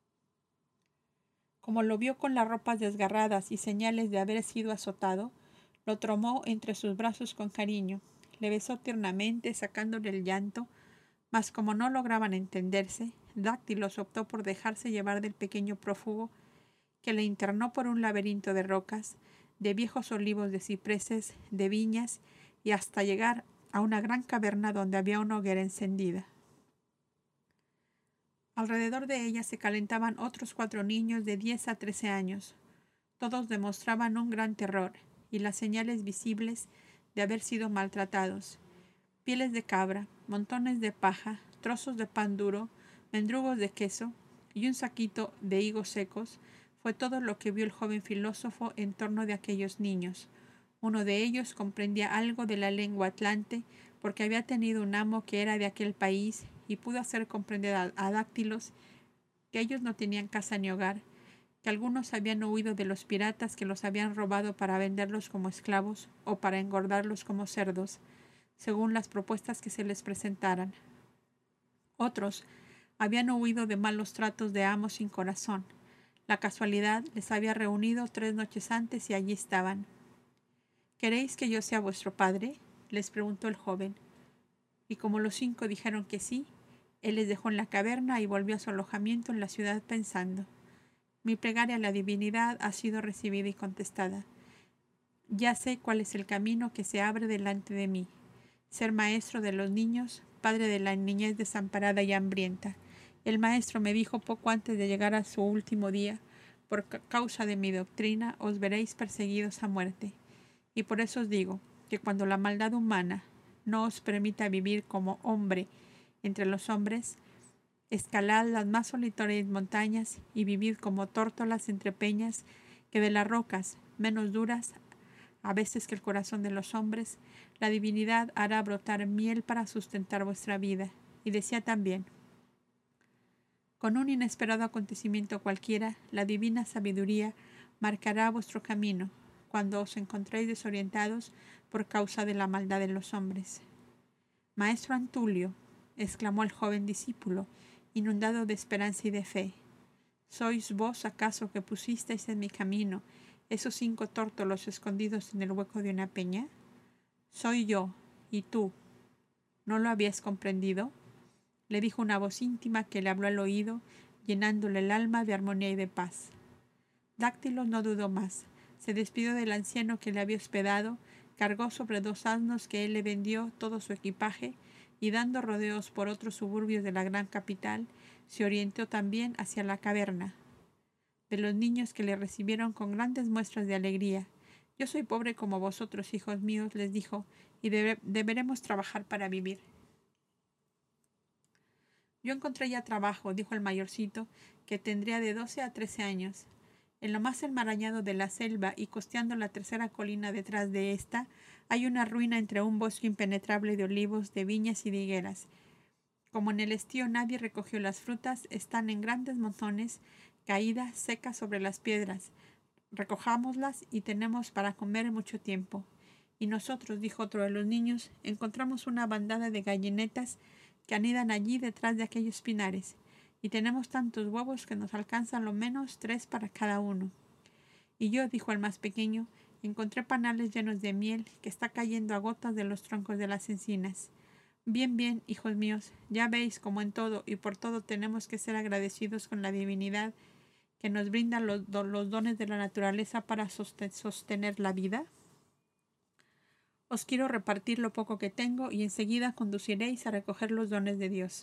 Como lo vio con las ropas desgarradas y señales de haber sido azotado, lo tomó entre sus brazos con cariño, le besó tiernamente, sacándole el llanto, mas como no lograban entenderse, Dáctilos optó por dejarse llevar del pequeño prófugo, que le internó por un laberinto de rocas, de viejos olivos, de cipreses, de viñas, y hasta llegar a una gran caverna donde había una hoguera encendida. Alrededor de ella se calentaban otros 4 niños de 10 a 13 años. Todos demostraban un gran terror y las señales visibles de haber sido maltratados. Pieles de cabra, montones de paja, trozos de pan duro, mendrugos de queso y un saquito de higos secos fue todo lo que vio el joven filósofo en torno de aquellos niños. Uno de ellos comprendía algo de la lengua atlante porque había tenido un amo que era de aquel país y pudo hacer comprender a Dáctilos que ellos no tenían casa ni hogar, que algunos habían huido de los piratas que los habían robado para venderlos como esclavos o para engordarlos como cerdos, según las propuestas que se les presentaran. Otros habían huido de malos tratos de amos sin corazón. La casualidad les había reunido 3 noches antes y allí estaban. ¿Queréis que yo sea vuestro padre?, les preguntó el joven. Y como los 5 dijeron que sí, él les dejó en la caverna y volvió a su alojamiento en la ciudad pensando: mi plegaria a la divinidad ha sido recibida y contestada. Ya sé cuál es el camino que se abre delante de mí: ser maestro de los niños, padre de la niñez desamparada y hambrienta. El maestro me dijo poco antes de llegar a su último día: por causa de mi doctrina os veréis perseguidos a muerte. Y por eso os digo que cuando la maldad humana no os permita vivir como hombre entre los hombres, escalad las más solitarias montañas y vivid como tórtolas entre peñas, que de las rocas menos duras, a veces que el corazón de los hombres, la divinidad hará brotar miel para sustentar vuestra vida. Y decía también: con un inesperado acontecimiento cualquiera, la divina sabiduría marcará vuestro camino cuando os encontréis desorientados por causa de la maldad de los hombres. Maestro Antulio, exclamó el joven discípulo, inundado de esperanza y de fe, ¿sois vos acaso que pusisteis en mi camino esos 5 tórtolos escondidos en el hueco de una peña? Soy yo, y tú, ¿no lo habías comprendido?, le dijo una voz íntima que le habló al oído, llenándole el alma de armonía y de paz. Dáctilos no dudó más. Se despidió del anciano que le había hospedado, cargó sobre 2 asnos que él le vendió todo su equipaje y, dando rodeos por otros suburbios de la gran capital, se orientó también hacia la caverna de los niños, que le recibieron con grandes muestras de alegría. Yo soy pobre como vosotros, hijos míos, les dijo, y deberemos trabajar para vivir. Yo encontré ya trabajo, dijo el mayorcito, que tendría de 12 a 13 años. En lo más enmarañado de la selva y costeando la tercera colina detrás de esta, hay una ruina entre un bosque impenetrable de olivos, de viñas y de higueras. Como en el estío nadie recogió las frutas, están en grandes montones, caídas, secas sobre las piedras. Recojámoslas y tenemos para comer mucho tiempo. Y nosotros, dijo otro de los niños, encontramos una bandada de gallinetas que anidan allí detrás de aquellos pinares, y tenemos tantos huevos que nos alcanzan lo menos 3 para cada uno. Y yo, dijo el más pequeño, encontré panales llenos de miel que está cayendo a gotas de los troncos de las encinas. Bien, bien, hijos míos, ya veis cómo en todo y por todo tenemos que ser agradecidos con la divinidad que nos brinda los dones de la naturaleza para sostener la vida. Os quiero repartir lo poco que tengo y enseguida conduciréis a recoger los dones de Dios.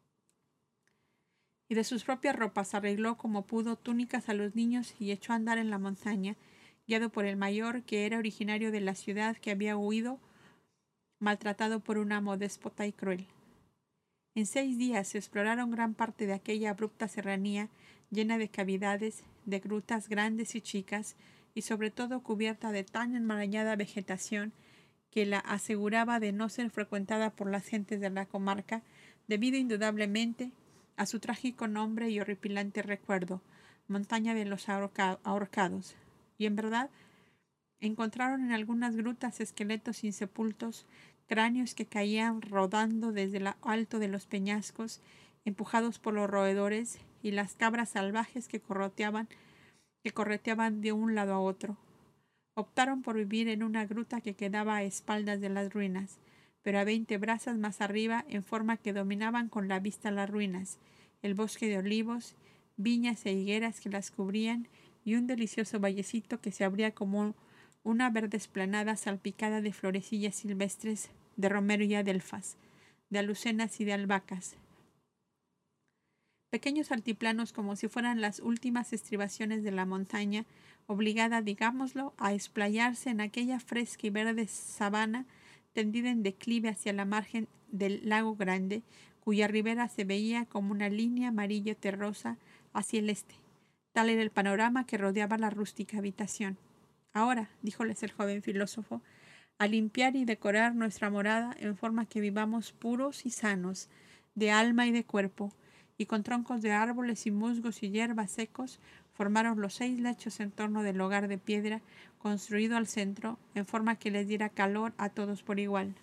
Y de sus propias ropas arregló como pudo túnicas a los niños y echó a andar en la montaña, guiado por el mayor, que era originario de la ciudad, que había huido, maltratado por un amo déspota y cruel. En 6 días se exploraron gran parte de aquella abrupta serranía, llena de cavidades, de grutas grandes y chicas, y sobre todo cubierta de tan enmarañada vegetación que la aseguraba de no ser frecuentada por las gentes de la comarca, debido indudablemente a su trágico nombre y horripilante recuerdo, montaña de los ahorcados. Y en verdad, Encontraron en algunas grutas esqueletos insepultos, cráneos que caían rodando desde lo alto de los peñascos, empujados por los roedores, y las cabras salvajes que correteaban de un lado a otro. Optaron por vivir en una gruta que quedaba a espaldas de las ruinas, pero a 20 brazas más arriba, en forma que dominaban con la vista las ruinas, el bosque de olivos, viñas e higueras que las cubrían, y un delicioso vallecito que se abría como una verde esplanada salpicada de florecillas silvestres, de romero y adelfas, de alucenas y de albahacas. Pequeños altiplanos como si fueran las últimas estribaciones de la montaña, obligada, digámoslo, a esplayarse en aquella fresca y verde sabana tendida en declive hacia la margen del lago Grande, cuya ribera se veía como una línea amarilla terrosa hacia el este. Tal era el panorama que rodeaba la rústica habitación. Ahora, díjoles el joven filósofo, a limpiar y decorar nuestra morada en forma que vivamos puros y sanos, de alma y de cuerpo, y con troncos de árboles y musgos y hierbas secos formaron los 6 lechos en torno del hogar de piedra construido al centro, en forma que les diera calor a todos por igual.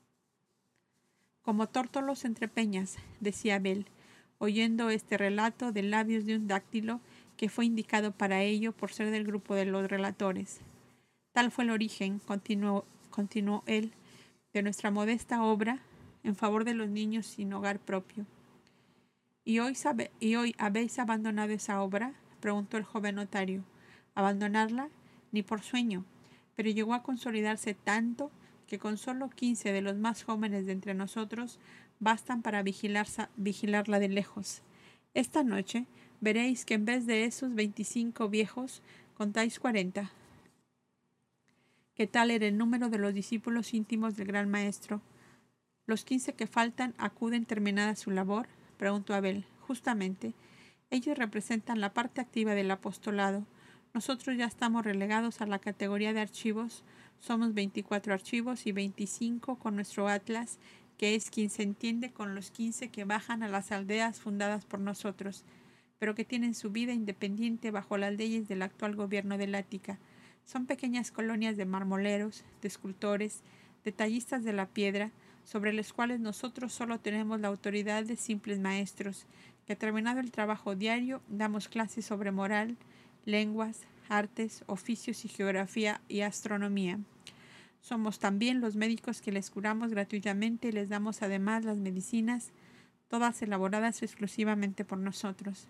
Como tórtolos entre peñas, decía Abel, oyendo este relato de labios de un dáctilo que fue indicado para ello por ser del grupo de los relatores. Tal fue el origen, continuó él, de nuestra modesta obra en favor de los niños sin hogar propio. ¿Y hoy habéis abandonado esa obra?, preguntó el joven notario. ¿Abandonarla? Ni por sueño, pero llegó a consolidarse tanto que con solo 15 de los más jóvenes de entre nosotros bastan para vigilarla de lejos. Esta noche veréis que en vez de esos 25 viejos contáis 40. ¿Qué tal era el número de los discípulos íntimos del gran maestro? ¿Los 15 que faltan acuden terminada su labor?, preguntó Abel. Justamente. Ellos representan la parte activa del apostolado. Nosotros ya estamos relegados a la categoría de archivos. Somos 24 archivos y 25 con nuestro atlas, que es quien se entiende con los 15 que bajan a las aldeas fundadas por nosotros, pero que tienen su vida independiente bajo las leyes del actual gobierno del Ática. Son pequeñas colonias de marmoleros, de escultores, de tallistas de la piedra, sobre los cuales nosotros solo tenemos la autoridad de simples maestros, que terminado el trabajo diario damos clases sobre moral, lenguas, artes, oficios y geografía y astronomía. Somos también los médicos que les curamos gratuitamente y les damos además las medicinas, todas elaboradas exclusivamente por nosotros.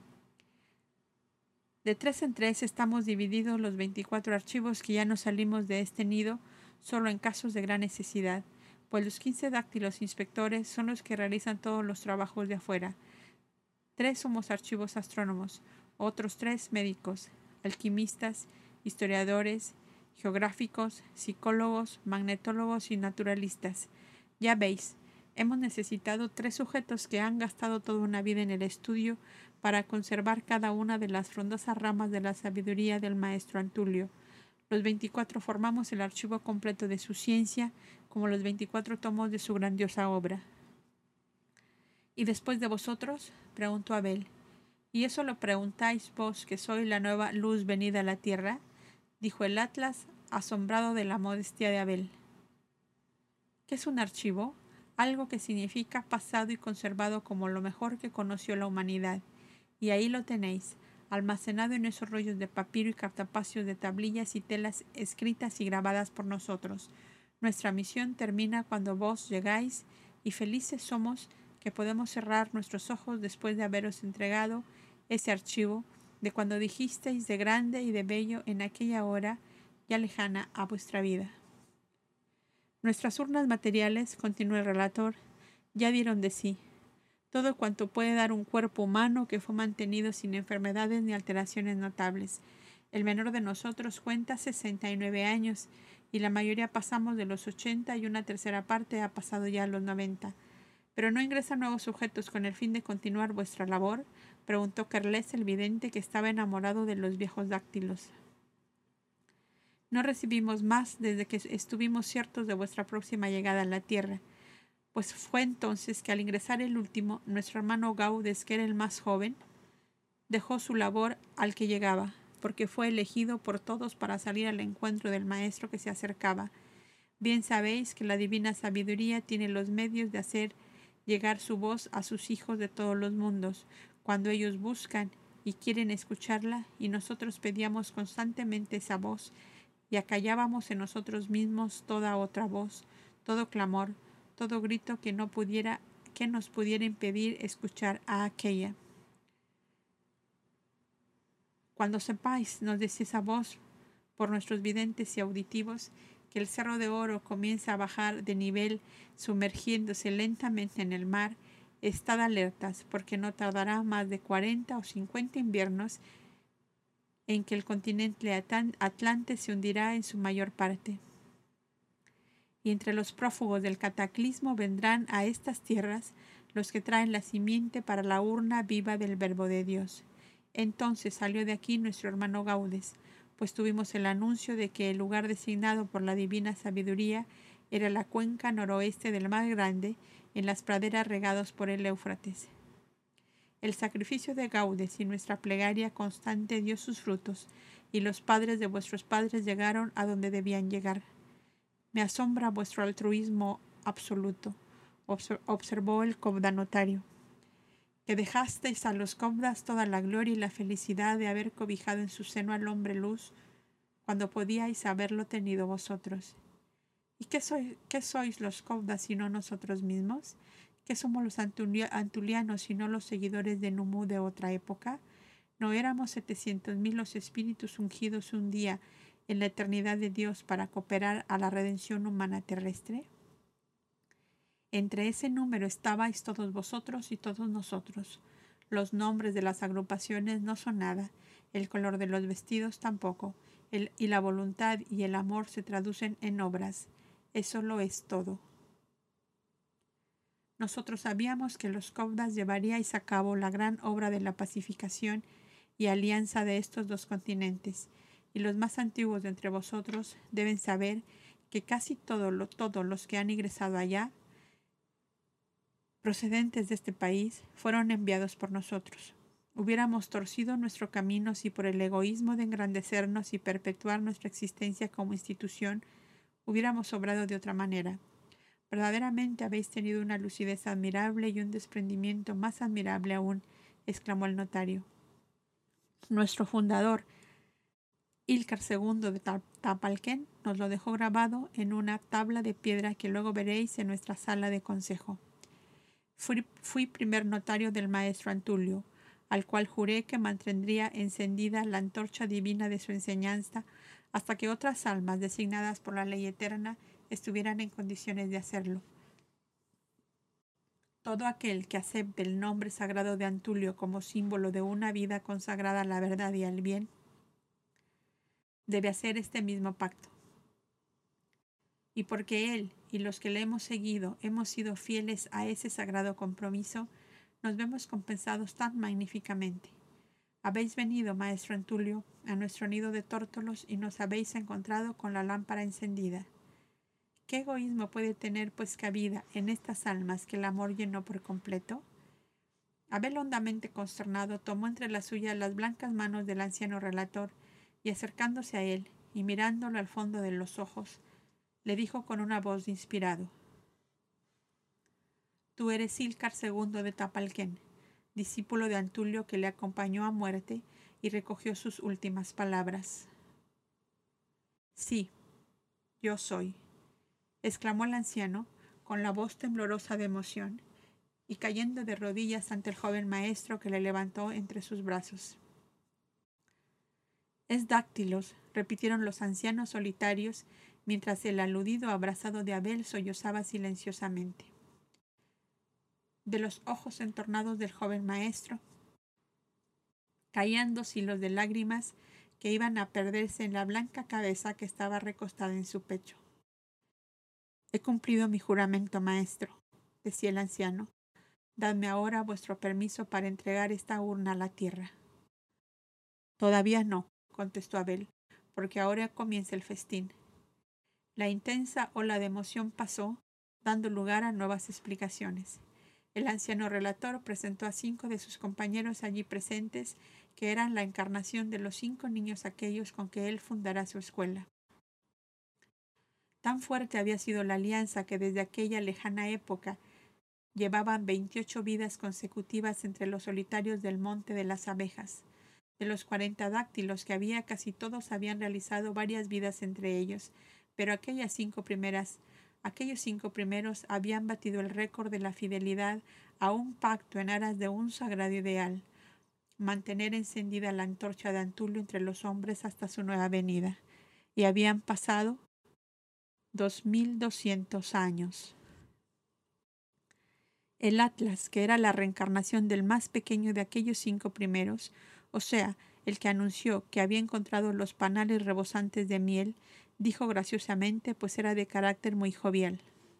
De 3 en 3 estamos divididos los 24 archivos que ya no salimos de este nido solo en casos de gran necesidad, pues los 15 dáctilos inspectores son los que realizan todos los trabajos de afuera. 3 somos archivos astrónomos, otros 3 médicos, alquimistas, historiadores, geográficos, psicólogos, magnetólogos y naturalistas. Ya veis, hemos necesitado 3 sujetos que han gastado toda una vida en el estudio para conservar cada una de las frondosas ramas de la sabiduría del maestro Antulio. Los 24 formamos el archivo completo de su ciencia, como los 24 tomos de su grandiosa obra. ¿Y después de vosotros?, preguntó Abel. ¿Y eso lo preguntáis vos, que sois la nueva luz venida a la tierra?, dijo el atlas, asombrado de la modestia de Abel. ¿Qué es un archivo? Algo que significa pasado y conservado como lo mejor que conoció la humanidad. Y ahí lo tenéis, almacenado en esos rollos de papiro y cartapacios de tablillas y telas escritas y grabadas por nosotros. Nuestra misión termina cuando vos llegáis, y felices somos que podemos cerrar nuestros ojos después de haberos entregado ese archivo de cuando dijisteis de grande y de bello en aquella hora ya lejana a vuestra vida. Nuestras urnas materiales, continuó el relator, ya dieron de sí todo cuanto puede dar un cuerpo humano que fue mantenido sin enfermedades ni alteraciones notables. El menor de nosotros cuenta 69 años y la mayoría pasamos de los 80 y una tercera parte ha pasado ya a los 90. ¿Pero no ingresan nuevos sujetos con el fin de continuar vuestra labor?, preguntó Carles el vidente, que estaba enamorado de los viejos dáctilos. No recibimos más desde que estuvimos ciertos de vuestra próxima llegada a la tierra, pues fue entonces que al ingresar el último, nuestro hermano Gaudes, que era el más joven, dejó su labor al que llegaba, porque fue elegido por todos para salir al encuentro del Maestro que se acercaba. Bien sabéis que la divina sabiduría tiene los medios de hacer llegar su voz a sus hijos de todos los mundos, cuando ellos buscan y quieren escucharla, y nosotros pedíamos constantemente esa voz, y acallábamos en nosotros mismos toda otra voz, todo clamor, todo grito que nos pudiera impedir escuchar a aquella. Cuando sepáis, nos decía esa voz por nuestros videntes y auditivos, que el cerro de oro comienza a bajar de nivel, sumergiéndose lentamente en el mar, estad alertas, porque no tardará más de 40 o 50 inviernos en que el continente Atlante se hundirá en su mayor parte. Y entre los prófugos del cataclismo vendrán a estas tierras los que traen la simiente para la urna viva del Verbo de Dios. Entonces salió de aquí nuestro hermano Gaudes, pues tuvimos el anuncio de que el lugar designado por la divina sabiduría era la cuenca noroeste del Mar Grande, en las praderas regados por el Éufrates. El sacrificio de Gaudes y nuestra plegaria constante dio sus frutos, y los padres de vuestros padres llegaron a donde debían llegar. Me asombra vuestro altruismo absoluto, observó el cobdanotario, que dejasteis a los cobdas toda la gloria y la felicidad de haber cobijado en su seno al hombre luz, cuando podíais haberlo tenido vosotros. ¿Y qué sois los cobdas sino nosotros mismos? ¿Qué somos los antulianos sino los seguidores de Numú de otra época? ¿No éramos 700,000 los espíritus ungidos un día en la eternidad de Dios para cooperar a la redención humana terrestre? Entre ese número estabais todos vosotros y todos nosotros. Los nombres de las agrupaciones no son nada, el color de los vestidos tampoco, y la voluntad y el amor se traducen en obras. Eso lo es todo. Nosotros sabíamos que los cobdas llevaríais a cabo la gran obra de la pacificación y alianza de estos dos continentes, y los más antiguos de entre vosotros deben saber que casi todos los que han ingresado allá, procedentes de este país, fueron enviados por nosotros. Hubiéramos torcido nuestro camino si por el egoísmo de engrandecernos y perpetuar nuestra existencia como institución hubiéramos obrado de otra manera. Verdaderamente habéis tenido una lucidez admirable y un desprendimiento más admirable aún, exclamó el notario. Nuestro fundador, Ílcar II de Tapalquén, nos lo dejó grabado en una tabla de piedra que luego veréis en nuestra sala de consejo. Fui primer notario del maestro Antulio, al cual juré que mantendría encendida la antorcha divina de su enseñanza hasta que otras almas designadas por la ley eterna estuvieran en condiciones de hacerlo. Todo aquel que acepte el nombre sagrado de Antulio como símbolo de una vida consagrada a la verdad y al bien, debe hacer este mismo pacto. Y porque él y los que le hemos seguido hemos sido fieles a ese sagrado compromiso, nos vemos compensados tan magníficamente. Habéis venido, maestro Antulio, a nuestro nido de tórtolos y nos habéis encontrado con la lámpara encendida. ¿Qué egoísmo puede tener pues cabida en estas almas que el amor llenó por completo? Abel, hondamente consternado, tomó entre las suyas las blancas manos del anciano relator y acercándose a él y mirándolo al fondo de los ojos, le dijo con una voz de inspirado: Tú eres Ílcar II de Tapalquén, discípulo de Antulio que le acompañó a muerte y recogió sus últimas palabras. Sí, yo soy, exclamó el anciano con la voz temblorosa de emoción y cayendo de rodillas ante el joven maestro que le levantó entre sus brazos. Es Dáctilos, repitieron los ancianos solitarios mientras el aludido abrazado de Abel sollozaba silenciosamente. De los ojos entornados del joven maestro caían 2 hilos de lágrimas que iban a perderse en la blanca cabeza que estaba recostada en su pecho. He cumplido mi juramento, maestro, decía el anciano. Dadme ahora vuestro permiso para entregar esta urna a la tierra. Todavía no, contestó Abel, porque ahora comienza el festín. La intensa ola de emoción pasó, dando lugar a nuevas explicaciones. El anciano relator presentó a 5 de sus compañeros allí presentes, que eran la encarnación de los 5 niños aquellos con que él fundará su escuela. Tan fuerte había sido la alianza que desde aquella lejana época llevaban 28 vidas consecutivas entre los solitarios del Monte de las Abejas. De los 40 dáctilos que había, casi todos habían realizado varias vidas entre ellos, pero aquellos 5 primeros habían batido el récord de la fidelidad a un pacto en aras de un sagrado ideal: mantener encendida la antorcha de Antulio entre los hombres hasta su nueva venida. Y habían pasado 2200 años. El Atlas, que era la reencarnación del más pequeño de aquellos 5 primeros, o sea, el que anunció que había encontrado los panales rebosantes de miel, dijo graciosamente, pues era de carácter muy jovial: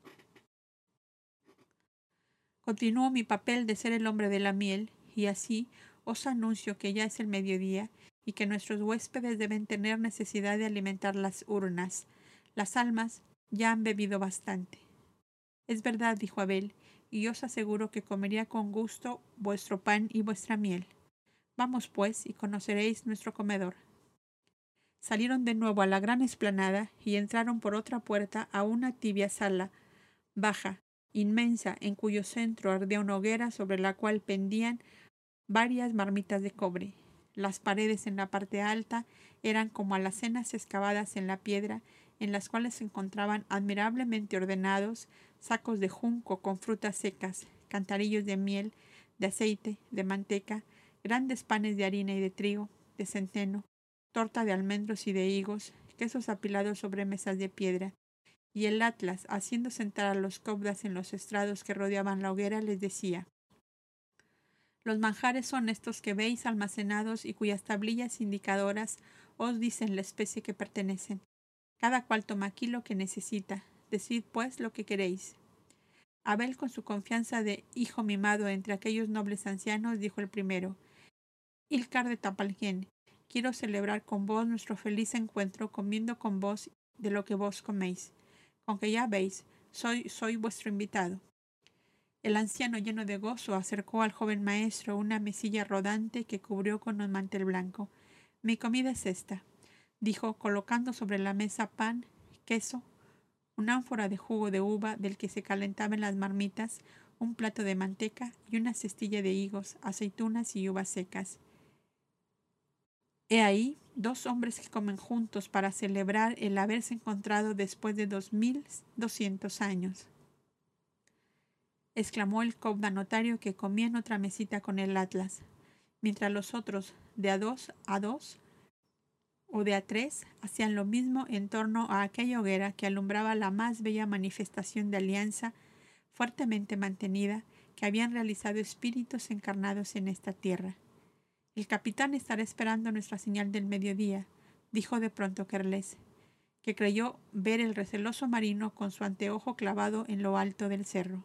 continúo mi papel de ser el hombre de la miel, y así os anuncio que ya es el mediodía y que nuestros huéspedes deben tener necesidad de alimentar las urnas. Las almas ya han bebido bastante. Es verdad, dijo Abel, y os aseguro que comería con gusto vuestro pan y vuestra miel. Vamos, pues, y conoceréis nuestro comedor. Salieron de nuevo a la gran explanada y entraron por otra puerta a una tibia sala, baja, inmensa, en cuyo centro ardía una hoguera sobre la cual pendían varias marmitas de cobre. Las paredes en la parte alta eran como alacenas excavadas en la piedra, en las cuales se encontraban admirablemente ordenados sacos de junco con frutas secas, cantarillos de miel, de aceite, de manteca, grandes panes de harina y de trigo, de centeno, torta de almendros y de higos, quesos apilados sobre mesas de piedra. Y el Atlas, haciendo sentar a los cobdas en los estrados que rodeaban la hoguera, les decía: los manjares son estos que veis almacenados y cuyas tablillas indicadoras os dicen la especie que pertenecen. Cada cual toma aquí lo que necesita. Decid, pues, lo que queréis. Abel, con su confianza de hijo mimado entre aquellos nobles ancianos, dijo el primero: Ilcar de Tapalquén, quiero celebrar con vos nuestro feliz encuentro comiendo con vos de lo que vos coméis. Con que ya veis, soy vuestro invitado. El anciano, lleno de gozo, acercó al joven maestro una mesilla rodante que cubrió con un mantel blanco. Mi comida es esta, dijo, colocando sobre la mesa pan, queso, una ánfora de jugo de uva del que se calentaba en las marmitas, un plato de manteca y una cestilla de higos, aceitunas y uvas secas. He ahí 2 hombres que comen juntos para celebrar el haberse encontrado después de 2200 años, exclamó el cobda notario, que comía en otra mesita con el Atlas, mientras los otros, de a 2 o de a 3, hacían lo mismo en torno a aquella hoguera que alumbraba la más bella manifestación de alianza fuertemente mantenida que habían realizado espíritus encarnados en esta tierra. El capitán estará esperando nuestra señal del mediodía, dijo de pronto Kerles, que creyó ver el receloso marino con su anteojo clavado en lo alto del cerro.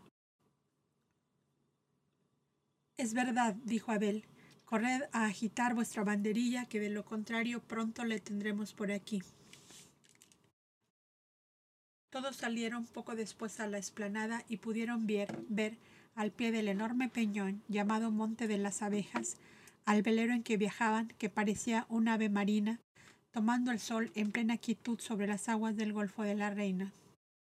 Es verdad, dijo Abel. Corred a agitar vuestra banderilla, que de lo contrario pronto le tendremos por aquí. Todos salieron poco después a la explanada y pudieron ver al pie del enorme peñón llamado Monte de las Abejas al velero en que viajaban, que parecía un ave marina, tomando el sol en plena quietud sobre las aguas del Golfo de la Reina.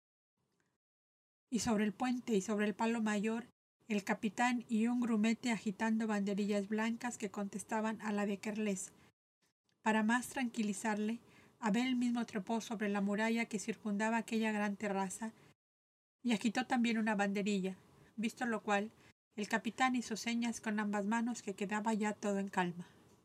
Y sobre el puente y sobre el palo mayor, el capitán y un grumete agitando banderillas blancas que contestaban a la de Kerles. Para más tranquilizarle, Abel mismo trepó sobre la muralla que circundaba aquella gran terraza y agitó también una banderilla, visto lo cual, el capitán hizo señas con ambas manos que quedaba ya todo en calma.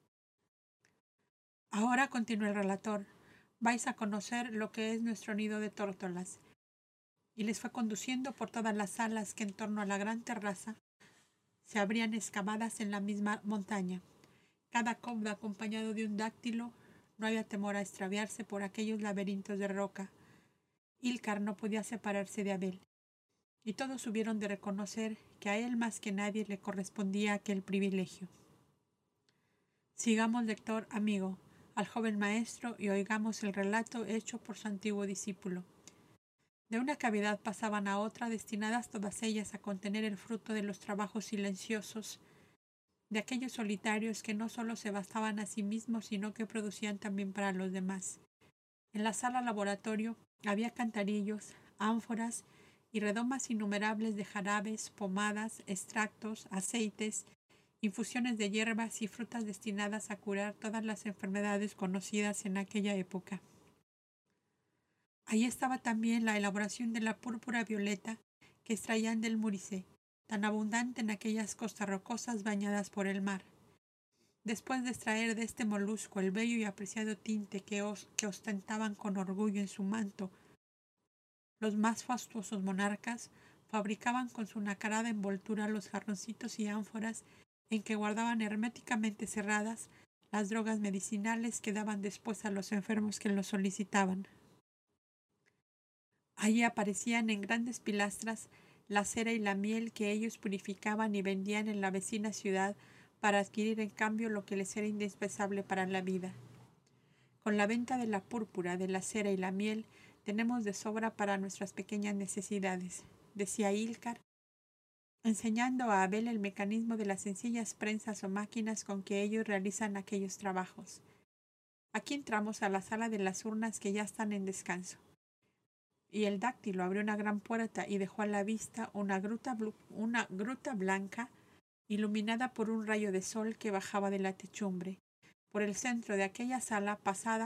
Ahora, continuó el relator, vais a conocer lo que es nuestro nido de tórtolas. Y les fue conduciendo por todas las salas que en torno a la gran terraza se abrían excavadas en la misma montaña. Cada cobda acompañado de un dáctilo. No había temor a extraviarse por aquellos laberintos de roca. Ilcar no podía separarse de Abel, y todos hubieron de reconocer que a él más que nadie le correspondía aquel privilegio. Sigamos, lector amigo, al joven maestro y oigamos el relato hecho por su antiguo discípulo. De una cavidad pasaban a otra, destinadas todas ellas a contener el fruto de los trabajos silenciosos de aquellos solitarios que no solo se bastaban a sí mismos, sino que producían también para los demás. En la sala laboratorio había cantarillos, ánforas y redomas innumerables de jarabes, pomadas, extractos, aceites, infusiones de hierbas y frutas destinadas a curar todas las enfermedades conocidas en aquella época. Ahí estaba también la elaboración de la púrpura violeta que extraían del Murisé, tan abundante en aquellas costas rocosas bañadas por el mar. Después de extraer de este molusco el bello y apreciado tinte que ostentaban con orgullo en su manto, los más fastuosos monarcas fabricaban con su nacarada envoltura los jarroncitos y ánforas en que guardaban herméticamente cerradas las drogas medicinales que daban después a los enfermos que los solicitaban. Allí aparecían en grandes pilastras la cera y la miel que ellos purificaban y vendían en la vecina ciudad para adquirir en cambio lo que les era indispensable para la vida. Con la venta de la púrpura, de la cera y la miel, tenemos de sobra para nuestras pequeñas necesidades, decía Ílcar, enseñando a Abel el mecanismo de las sencillas prensas o máquinas con que ellos realizan aquellos trabajos. Aquí entramos a la sala de las urnas que ya están en descanso. Y el dáctilo abrió una gran puerta y dejó a la vista una gruta blanca iluminada por un rayo de sol que bajaba de la techumbre. Por el centro de aquella sala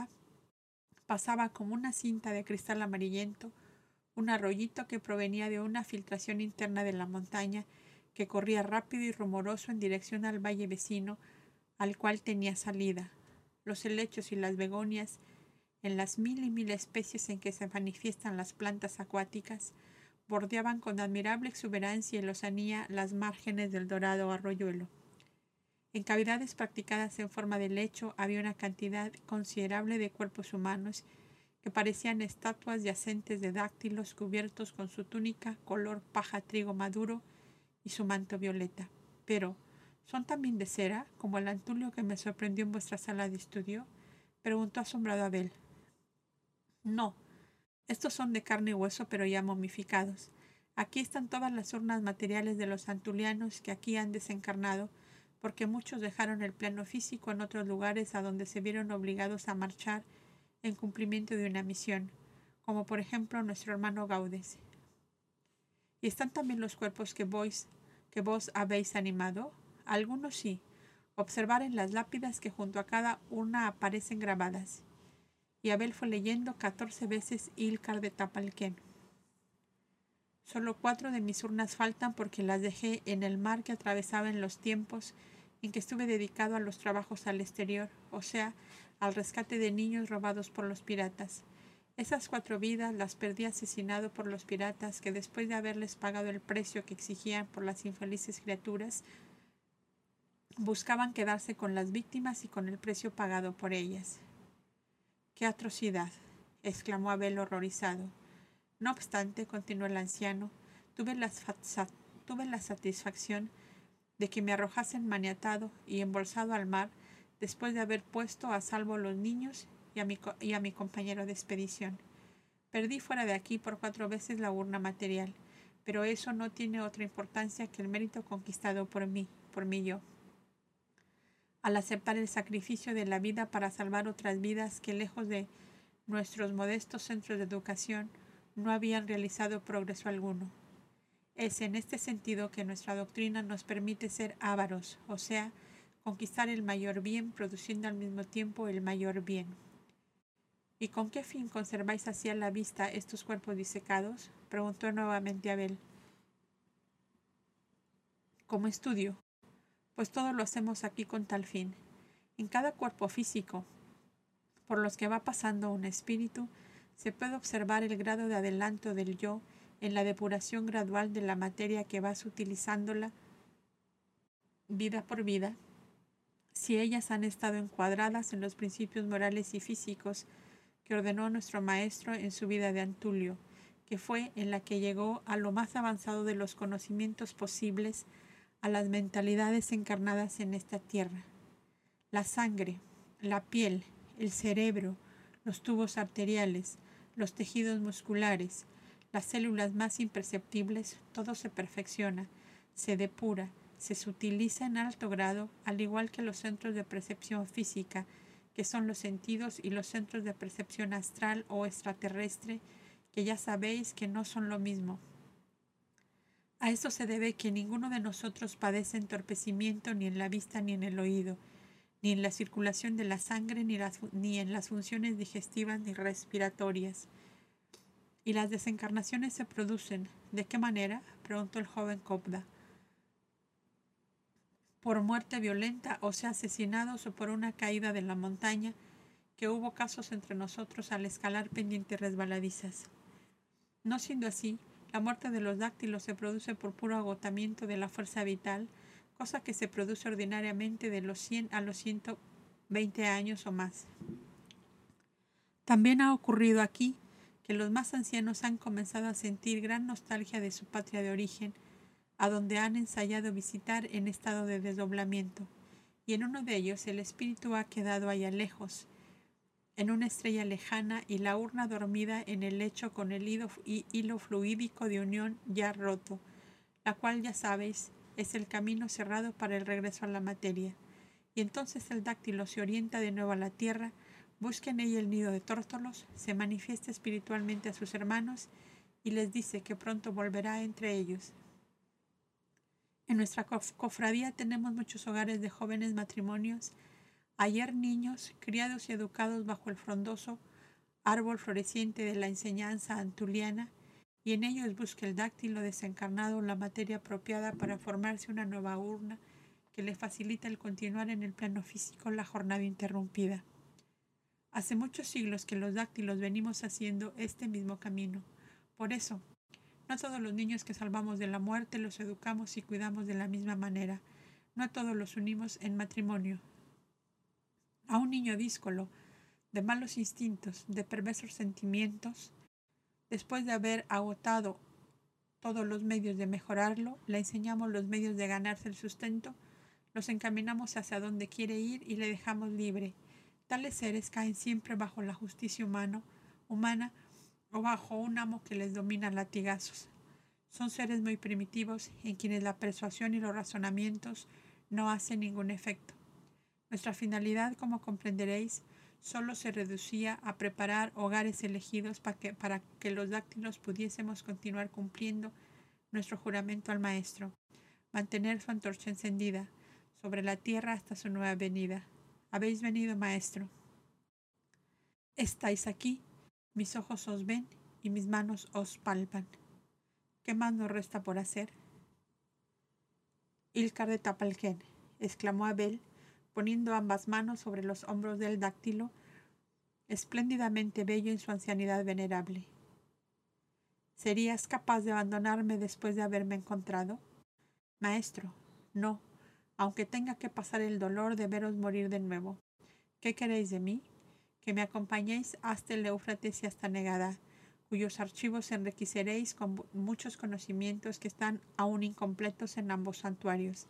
pasaba como una cinta de cristal amarillento un arroyito que provenía de una filtración interna de la montaña que corría rápido y rumoroso en dirección al valle vecino al cual tenía salida. Los helechos y las begonias, en las mil y mil especies en que se manifiestan las plantas acuáticas, bordeaban con admirable exuberancia y lozanía las márgenes del dorado arroyuelo. En cavidades practicadas en forma de lecho había una cantidad considerable de cuerpos humanos que parecían estatuas yacentes de dáctilos cubiertos con su túnica color paja trigo maduro y su manto violeta. Pero, ¿son también de cera, como el antulio que me sorprendió en vuestra sala de estudio?, preguntó asombrado Abel. No, estos son de carne y hueso, pero ya momificados. Aquí están todas las urnas materiales de los antulianos que aquí han desencarnado, porque muchos dejaron el plano físico en otros lugares a donde se vieron obligados a marchar en cumplimiento de una misión, como por ejemplo nuestro hermano Gaudes. ¿Y están también los cuerpos que vos habéis animado? Algunos sí. Observar en las lápidas que junto a cada urna aparecen grabadas. Y Abel fue leyendo 14 veces Ílcar de Tapalquén. Solo 4 de mis urnas faltan porque las dejé en el mar que atravesaba en los tiempos en que estuve dedicado a los trabajos al exterior, o sea, al rescate de niños robados por los piratas. Esas 4 vidas las perdí asesinado por los piratas que después de haberles pagado el precio que exigían por las infelices criaturas, buscaban quedarse con las víctimas y con el precio pagado por ellas. ¡Qué atrocidad!, exclamó Abel horrorizado. No obstante, continuó el anciano, tuve la satisfacción de que me arrojasen maniatado y embolsado al mar después de haber puesto a salvo a los niños y a mi compañero de expedición. Perdí fuera de aquí por 4 veces la urna material, pero eso no tiene otra importancia que el mérito conquistado por mí yo, al aceptar el sacrificio de la vida para salvar otras vidas que lejos de nuestros modestos centros de educación no habían realizado progreso alguno. Es en este sentido que nuestra doctrina nos permite ser ávaros, o sea, conquistar el mayor bien, produciendo al mismo tiempo el mayor bien. ¿Y con qué fin conserváis así a la vista estos cuerpos disecados?, preguntó nuevamente Abel. Como estudio, pues todo lo hacemos aquí con tal fin. En cada cuerpo físico por los que va pasando un espíritu, se puede observar el grado de adelanto del yo en la depuración gradual de la materia que vas utilizándola vida por vida, si ellas han estado encuadradas en los principios morales y físicos que ordenó nuestro maestro en su vida de Antulio, que fue en la que llegó a lo más avanzado de los conocimientos posibles a las mentalidades encarnadas en esta tierra. La sangre, la piel, el cerebro, los tubos arteriales, los tejidos musculares, las células más imperceptibles, todo se perfecciona, se depura, se sutiliza en alto grado, al igual que los centros de percepción física, que son los sentidos, y los centros de percepción astral o extraterrestre, que ya sabéis que no son lo mismo. A esto se debe que ninguno de nosotros padece entorpecimiento ni en la vista ni en el oído, ni en la circulación de la sangre, ni en las funciones digestivas ni respiratorias. ¿Y las desencarnaciones se producen? ¿De qué manera?, preguntó el joven Cobda. ¿Por muerte violenta, o sea, asesinados, o por una caída de la montaña, que hubo casos entre nosotros al escalar pendientes resbaladizas? No siendo así, la muerte de los dáctilos se produce por puro agotamiento de la fuerza vital, cosa que se produce ordinariamente de los 100 a los 120 años o más. También ha ocurrido aquí que los más ancianos han comenzado a sentir gran nostalgia de su patria de origen, a donde han ensayado visitar en estado de desdoblamiento, y en uno de ellos el espíritu ha quedado allá lejos, en una estrella lejana, y la urna dormida en el lecho con el hilo fluídico de unión ya roto, la cual, ya sabéis, es el camino cerrado para el regreso a la materia. Y entonces el dáctilo se orienta de nuevo a la tierra, busca en ella el nido de tórtolos, se manifiesta espiritualmente a sus hermanos y les dice que pronto volverá entre ellos. En nuestra cofradía tenemos muchos hogares de jóvenes matrimonios, ayer niños, criados y educados bajo el frondoso árbol floreciente de la enseñanza antuliana, y en ellos busca el dáctilo desencarnado la materia apropiada para formarse una nueva urna que le facilita el continuar en el plano físico la jornada interrumpida. Hace muchos siglos que los dáctilos venimos haciendo este mismo camino. Por eso, no a todos los niños que salvamos de la muerte los educamos y cuidamos de la misma manera. No a todos los unimos en matrimonio. A un niño díscolo, de malos instintos, de perversos sentimientos, después de haber agotado todos los medios de mejorarlo, le enseñamos los medios de ganarse el sustento, los encaminamos hacia donde quiere ir y le dejamos libre. Tales seres caen siempre bajo la justicia humana o bajo un amo que les domina a latigazos. Son seres muy primitivos en quienes la persuasión y los razonamientos no hacen ningún efecto. Nuestra finalidad, como comprenderéis, solo se reducía a preparar hogares elegidos para que los dáctilos pudiésemos continuar cumpliendo nuestro juramento al Maestro, mantener su antorcha encendida sobre la tierra hasta su nueva venida. ¿Habéis venido, Maestro? Estáis aquí, mis ojos os ven y mis manos os palpan. ¿Qué más nos resta por hacer? Ílcar de Tapalquén, exclamó Abel, poniendo ambas manos sobre los hombros del dáctilo, espléndidamente bello en su ancianidad venerable. ¿Serías capaz de abandonarme después de haberme encontrado? Maestro, no, aunque tenga que pasar el dolor de veros morir de nuevo. ¿Qué queréis de mí? Que me acompañéis hasta el Éufrates y hasta Negada, cuyos archivos enriqueceréis con muchos conocimientos que están aún incompletos en ambos santuarios.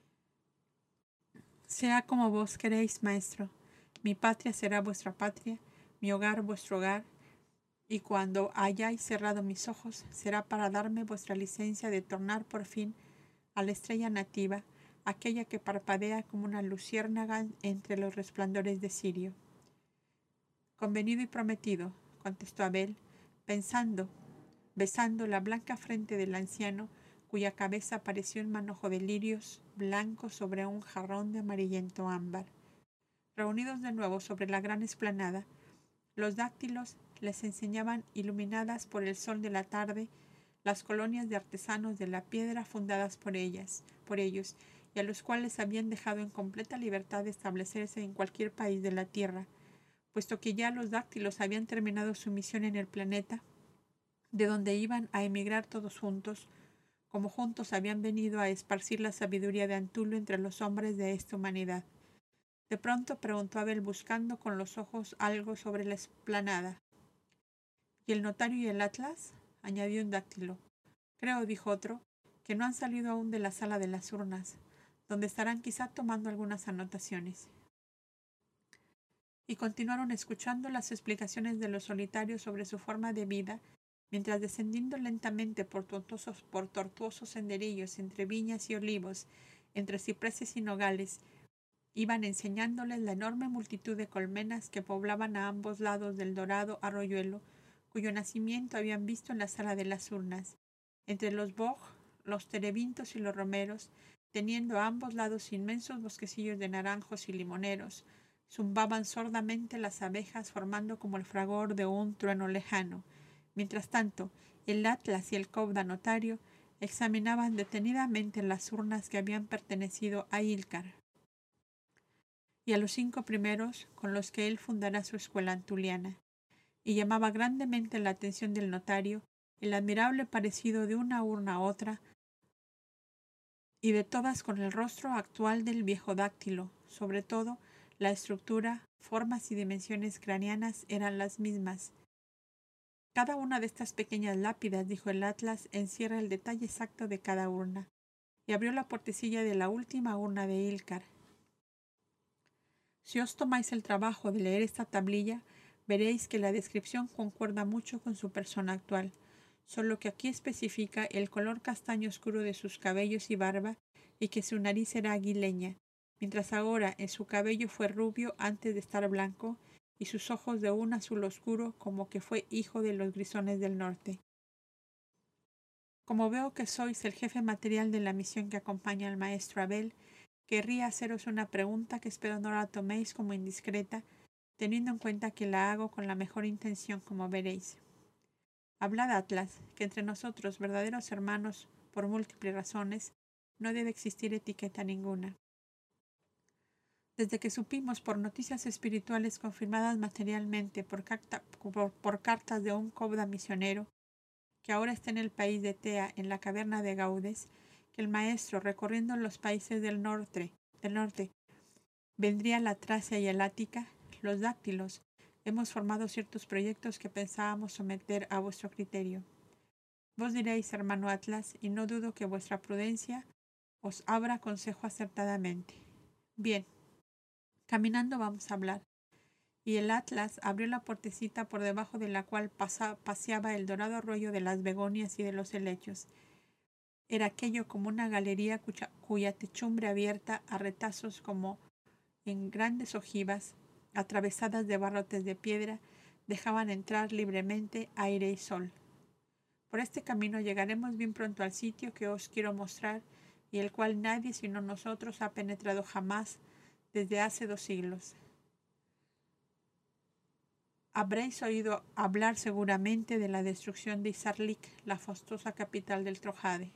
Sea como vos queréis, maestro. Mi patria será vuestra patria, mi hogar vuestro hogar, y cuando hayáis cerrado mis ojos, será para darme vuestra licencia de tornar por fin a la estrella nativa, aquella que parpadea como una luciérnaga entre los resplandores de Sirio. Convenido y prometido, contestó Abel, besando la blanca frente del anciano, cuya cabeza pareció un manojo de lirios blancos sobre un jarrón de amarillento ámbar. Reunidos de nuevo sobre la gran explanada, los dáctilos les enseñaban, iluminadas por el sol de la tarde, las colonias de artesanos de la piedra fundadas por ellos, y a los cuales habían dejado en completa libertad de establecerse en cualquier país de la tierra, puesto que ya los dáctilos habían terminado su misión en el planeta, de donde iban a emigrar todos juntos, como juntos habían venido a esparcir la sabiduría de Antulo entre los hombres de esta humanidad. De pronto preguntó Abel, buscando con los ojos algo sobre la explanada. ¿Y el notario y el atlas? Añadió un dáctilo. Creo, dijo otro, que no han salido aún de la sala de las urnas, donde estarán quizá tomando algunas anotaciones. Y continuaron escuchando las explicaciones de los solitarios sobre su forma de vida, mientras descendiendo lentamente por tortuosos senderillos entre viñas y olivos, entre cipreses y nogales, iban enseñándoles la enorme multitud de colmenas que poblaban a ambos lados del dorado arroyuelo, cuyo nacimiento habían visto en la sala de las urnas, entre los boj, los terebintos y los romeros, teniendo a ambos lados inmensos bosquecillos de naranjos y limoneros. Zumbaban sordamente las abejas formando como el fragor de un trueno lejano. Mientras tanto, el Atlas y el Cobda notario examinaban detenidamente las urnas que habían pertenecido a Ílcar y a los 5 primeros con los que él fundará su escuela antuliana, y llamaba grandemente la atención del notario el admirable parecido de una urna a otra, y de todas con el rostro actual del viejo dáctilo. Sobre todo, la estructura, formas y dimensiones craneanas eran las mismas. Cada una de estas pequeñas lápidas, dijo el Atlas, encierra el detalle exacto de cada urna, y abrió la puertecilla de la última urna de Ílcar. Si os tomáis el trabajo de leer esta tablilla, veréis que la descripción concuerda mucho con su persona actual, solo que aquí especifica el color castaño oscuro de sus cabellos y barba y que su nariz era aguileña, mientras ahora en su cabello fue rubio antes de estar blanco y sus ojos de un azul oscuro como que fue hijo de los grisones del norte. Como veo que sois el jefe material de la misión que acompaña al maestro Abel, querría haceros una pregunta que espero no la toméis como indiscreta, teniendo en cuenta que la hago con la mejor intención, como veréis. Hablad, Atlas, que entre nosotros, verdaderos hermanos, por múltiples razones, no debe existir etiqueta ninguna. Desde que supimos por noticias espirituales confirmadas materialmente por cartas de un cobda misionero, que ahora está en el país de Tea, en la caverna de Gaudes, que el maestro, recorriendo los países del norte, vendría a la Tracia y el Ática, los dáctilos, hemos formado ciertos proyectos que pensábamos someter a vuestro criterio. Vos diréis, hermano Atlas, y no dudo que vuestra prudencia os abra consejo acertadamente. Bien, caminando vamos a hablar. Y el Atlas abrió la puertecita por debajo de la cual paseaba el dorado arroyo de las begonias y de los helechos. Era aquello como una galería cuya techumbre abierta a retazos como en grandes ojivas, atravesadas de barrotes de piedra, dejaban entrar libremente aire y sol. Por este camino llegaremos bien pronto al sitio que os quiero mostrar y el cual nadie sino nosotros ha penetrado jamás desde hace 2 siglos. Habréis oído hablar seguramente de la destrucción de Izarlik, la fastuosa capital del Trojade.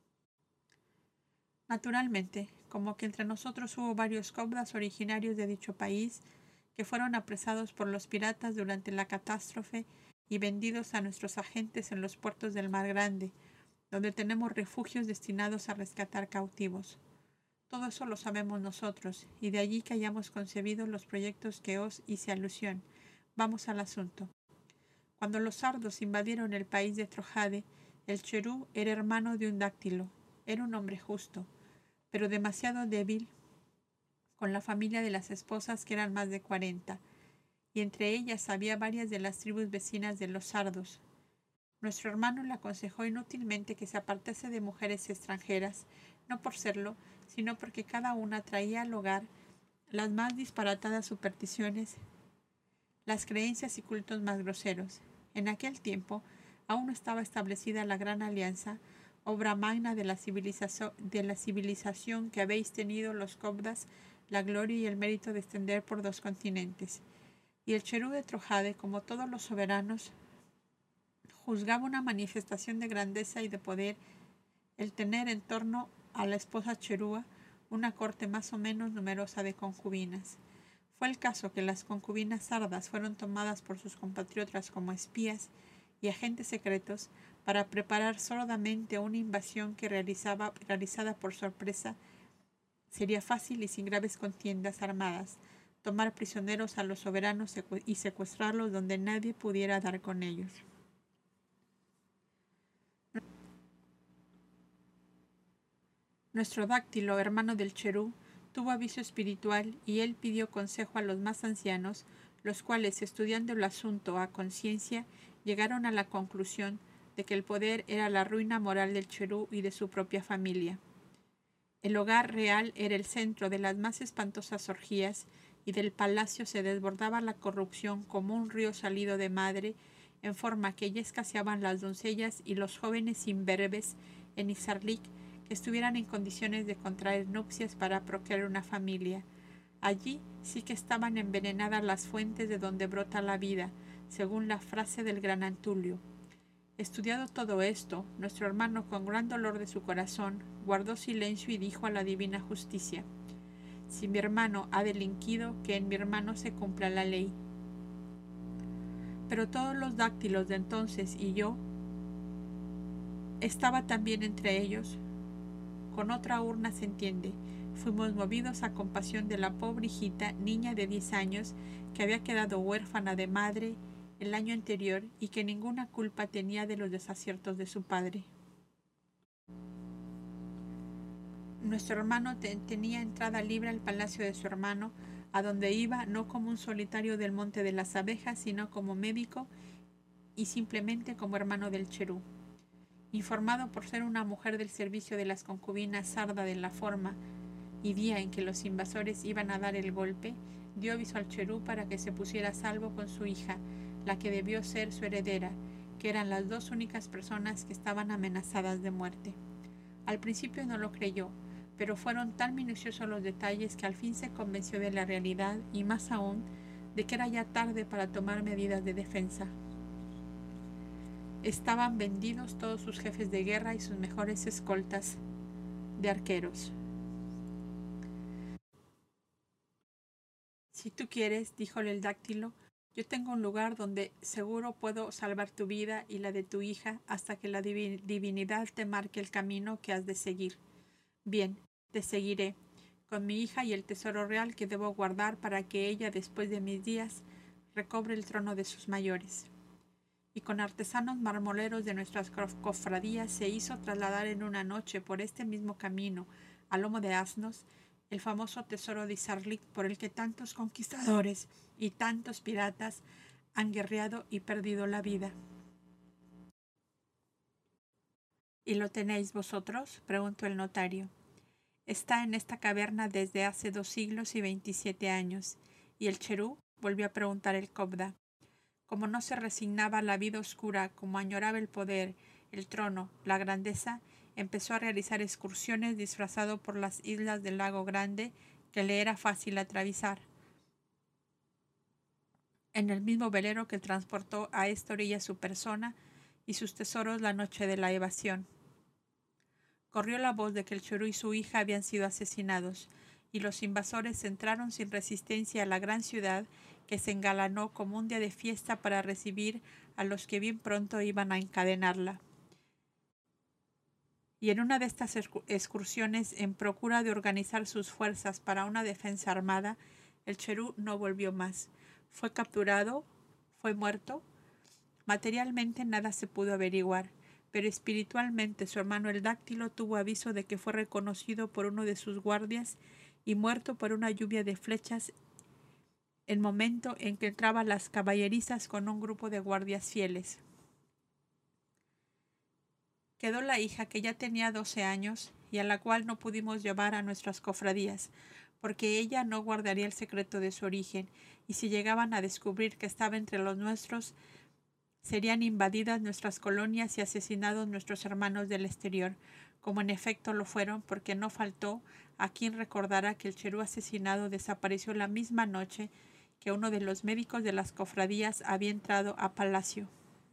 Naturalmente, como que entre nosotros hubo varios cobdas originarios de dicho país que fueron apresados por los piratas durante la catástrofe y vendidos a nuestros agentes en los puertos del Mar Grande, donde tenemos refugios destinados a rescatar cautivos. Todo eso lo sabemos nosotros, y de allí que hayamos concebido los proyectos que os hice alusión. Vamos al asunto. Cuando los sardos invadieron el país de Trojade, el cherú era hermano de un dáctilo. Era un hombre justo, pero demasiado débil, con la familia de las esposas que eran más de 40, y entre ellas había varias de las tribus vecinas de los sardos. Nuestro hermano le aconsejó inútilmente que se apartase de mujeres extranjeras, no por serlo, sino porque cada una traía al hogar las más disparatadas supersticiones, las creencias y cultos más groseros. En aquel tiempo aún no estaba establecida la Gran Alianza, obra magna de la civilización que habéis tenido los cobdas la gloria y el mérito de extender por 2 continentes. Y el cherú de Trojade, como todos los soberanos, juzgaba una manifestación de grandeza y de poder el tener en torno a la esposa cherúa una corte más o menos numerosa de concubinas. Fue el caso que las concubinas sardas fueron tomadas por sus compatriotas como espías y agentes secretos para preparar sordamente una invasión que realizada por sorpresa sería fácil y sin graves contiendas armadas, tomar prisioneros a los soberanos y secuestrarlos donde nadie pudiera dar con ellos. Nuestro dáctilo, hermano del cherú, tuvo aviso espiritual y él pidió consejo a los más ancianos, los cuales, estudiando el asunto a conciencia, llegaron a la conclusión de que el poder era la ruina moral del Cherú y de su propia familia. El hogar real era el centro de las más espantosas orgías y del palacio se desbordaba la corrupción como un río salido de madre, en forma que ya escaseaban las doncellas y los jóvenes imberbes en Izarlik que estuvieran en condiciones de contraer nupcias para procrear una familia. Allí sí que estaban envenenadas las fuentes de donde brota la vida, según la frase del gran Antulio. Estudiado todo esto, nuestro hermano, con gran dolor de su corazón, guardó silencio y dijo a la divina justicia: si mi hermano ha delinquido, que en mi hermano se cumpla la ley. Pero todos los dáctilos de entonces y yo estaba también entre ellos. Con otra urna se entiende. Fuimos movidos a compasión de la pobre hijita, niña de 10 años, que había quedado huérfana de madre el año anterior y que ninguna culpa tenía de los desaciertos de su padre. Nuestro hermano tenía entrada libre al palacio de su hermano, a donde iba no como un solitario del Monte de las Abejas, sino como médico y simplemente como hermano del Cherú. Informado por ser una mujer del servicio de las concubinas sarda de la forma y día en que los invasores iban a dar el golpe, dio aviso al Cherú para que se pusiera a salvo con su hija, la que debió ser su heredera, que eran las dos únicas personas que estaban amenazadas de muerte. Al principio no lo creyó, pero fueron tan minuciosos los detalles que al fin se convenció de la realidad y más aún de que era ya tarde para tomar medidas de defensa. Estaban vendidos todos sus jefes de guerra y sus mejores escoltas de arqueros. Si tú quieres, díjole el dáctilo, yo tengo un lugar donde seguro puedo salvar tu vida y la de tu hija hasta que la divinidad te marque el camino que has de seguir. Bien, te seguiré, con mi hija y el tesoro real que debo guardar para que ella, después de mis días, recobre el trono de sus mayores. Y con artesanos marmoleros de nuestras cofradías se hizo trasladar en una noche por este mismo camino, a lomo de asnos, el famoso tesoro de Izarlik por el que tantos conquistadores y tantos piratas han guerreado y perdido la vida. ¿Y lo tenéis vosotros?, preguntó el notario. Está en esta caverna desde hace 2 siglos y 27 años. ¿Y el Cherú?, volvió a preguntar el Cobda. Como no se resignaba a la vida oscura, como añoraba el poder, el trono, la grandeza, empezó a realizar excursiones disfrazado por las islas del lago Grande que le era fácil atravesar, en el mismo velero que transportó a esta orilla su persona y sus tesoros la noche de la evasión. Corrió la voz de que el Cherú y su hija habían sido asesinados, y los invasores entraron sin resistencia a la gran ciudad, que se engalanó como un día de fiesta para recibir a los que bien pronto iban a encadenarla. Y en una de estas excursiones, en procura de organizar sus fuerzas para una defensa armada, el Cherú no volvió más. Fue capturado, fue muerto. Materialmente nada se pudo averiguar, pero espiritualmente su hermano el dáctilo tuvo aviso de que fue reconocido por uno de sus guardias y muerto por una lluvia de flechas el momento en que entraban las caballerizas con un grupo de guardias fieles. Quedó la hija, que ya tenía 12 años y a la cual no pudimos llevar a nuestras cofradías, porque ella no guardaría el secreto de su origen, y si llegaban a descubrir que estaba entre los nuestros, serían invadidas nuestras colonias y asesinados nuestros hermanos del exterior, como en efecto lo fueron, porque no faltó a quien recordara que el Cherú asesinado desapareció la misma noche que uno de los médicos de las cofradías había entrado a palacio.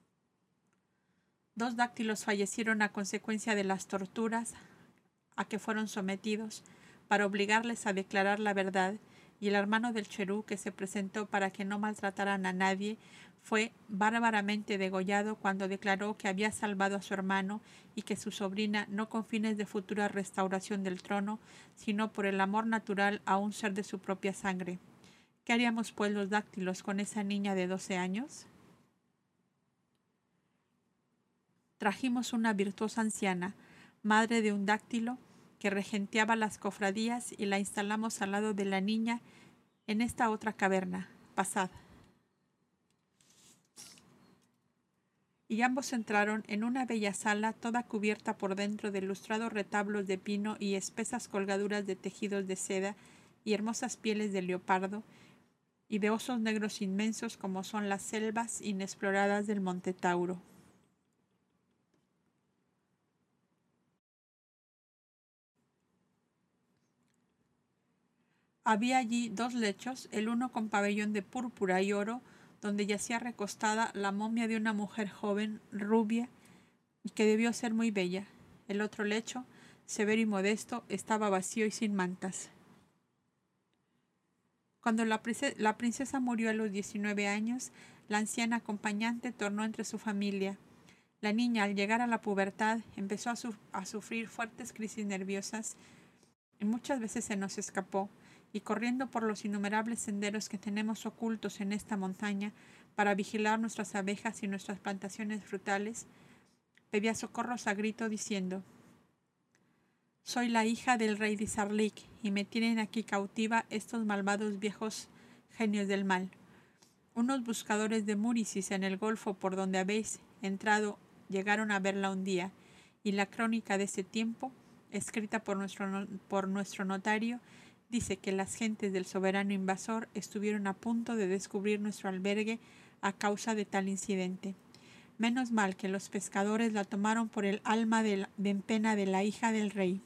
2 dáctilos fallecieron a consecuencia de las torturas a que fueron sometidos para obligarles a declarar la verdad, y el hermano del Cherú, que se presentó para que no maltrataran a nadie, fue bárbaramente degollado cuando declaró que había salvado a su hermano y que su sobrina, no con fines de futura restauración del trono, sino por el amor natural a un ser de su propia sangre. ¿Qué haríamos pues los dáctilos con esa niña de 12 años? Trajimos una virtuosa anciana, madre de un dáctilo, que regenteaba las cofradías, y la instalamos al lado de la niña en esta otra caverna. Pasad. y ambos entraron en una bella sala toda cubierta por dentro de lustrados retablos de pino y espesas colgaduras de tejidos de seda y hermosas pieles de leopardo y de osos negros inmensos como son las selvas inexploradas del Monte Tauro. Había allí 2 lechos, el uno con pabellón de púrpura y oro, donde yacía recostada la momia de una mujer joven, rubia, y que debió ser muy bella. El otro lecho, severo y modesto, estaba vacío y sin mantas. Cuando la princesa murió a los 19 años, la anciana acompañante tornó entre su familia. La niña, al llegar a la pubertad, empezó a sufrir fuertes crisis nerviosas y muchas veces se nos escapó, y corriendo por los innumerables senderos que tenemos ocultos en esta montaña para vigilar nuestras abejas y nuestras plantaciones frutales, pedía socorros a grito diciendo: «Soy la hija del rey de Sarlik y me tienen aquí cautiva estos malvados viejos genios del mal. Unos buscadores de Múrisis en el golfo por donde habéis entrado llegaron a verla un día, y la crónica de ese tiempo, escrita por nuestro notario, dice que las gentes del soberano invasor estuvieron a punto de descubrir nuestro albergue a causa de tal incidente. Menos mal que los pescadores la tomaron por el alma en pena de la hija del rey.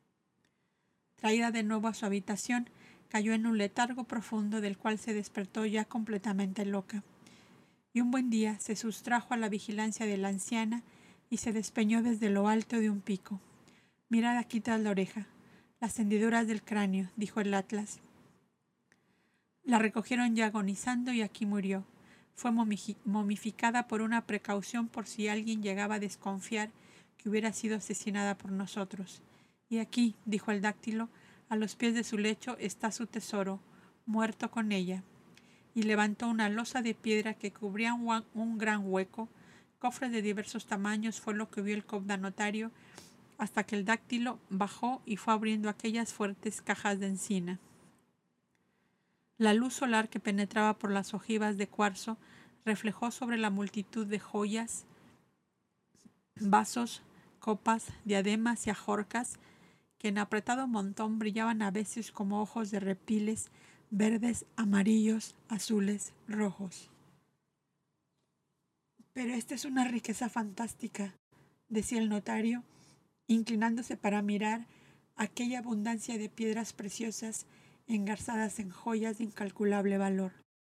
Traída de nuevo a su habitación, cayó en un letargo profundo del cual se despertó ya completamente loca. Y un buen día se sustrajo a la vigilancia de la anciana y se despeñó desde lo alto de un pico. «Mirad aquí tras la oreja, las hendiduras del cráneo», dijo el atlas. La recogieron ya agonizando y aquí murió. Fue momificada por una precaución por si alguien llegaba a desconfiar que hubiera sido asesinada por nosotros. Y aquí, dijo el dáctilo, a los pies de su lecho está su tesoro, muerto con ella. Y levantó una losa de piedra que cubría un gran hueco. Cofres de diversos tamaños fue lo que vio el cobdanotario, hasta que el dáctilo bajó y fue abriendo aquellas fuertes cajas de encina. La luz solar que penetraba por las ojivas de cuarzo reflejó sobre la multitud de joyas, vasos, copas, diademas y ajorcas que en apretado montón brillaban a veces como ojos de reptiles verdes, amarillos, azules, rojos. «Pero esta es una riqueza fantástica», decía el notario, inclinándose para mirar aquella abundancia de piedras preciosas engarzadas en joyas de incalculable valor.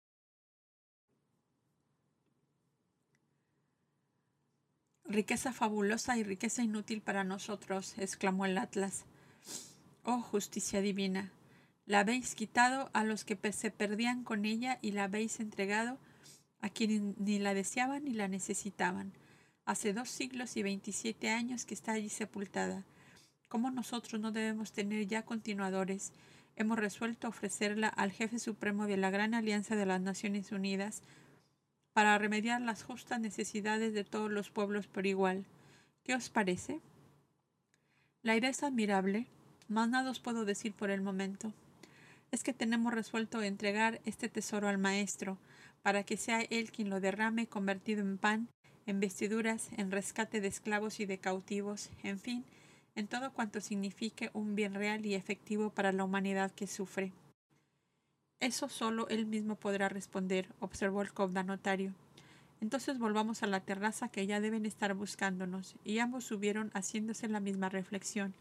«Riqueza fabulosa y riqueza inútil para nosotros», exclamó el atlas. «Oh justicia divina, la habéis quitado a los que se perdían con ella y la habéis entregado a quienes ni la deseaban ni la necesitaban. Hace 2 siglos y 27 años que está allí sepultada. ¿Cómo nosotros no debemos tener ya continuadores? Hemos resuelto ofrecerla al jefe supremo de la Gran Alianza de las Naciones Unidas para remediar las justas necesidades de todos los pueblos por igual. ¿Qué os parece? La idea es admirable, mas nada os puedo decir por el momento. Es que tenemos resuelto entregar este tesoro al maestro, para que sea él quien lo derrame convertido en pan, en vestiduras, en rescate de esclavos y de cautivos, en fin, en todo cuanto signifique un bien real y efectivo para la humanidad que sufre». «Eso solo él mismo podrá responder», observó el cobdanotario. «Entonces volvamos a la terraza, que ya deben estar buscándonos», y ambos subieron haciéndose la misma reflexión.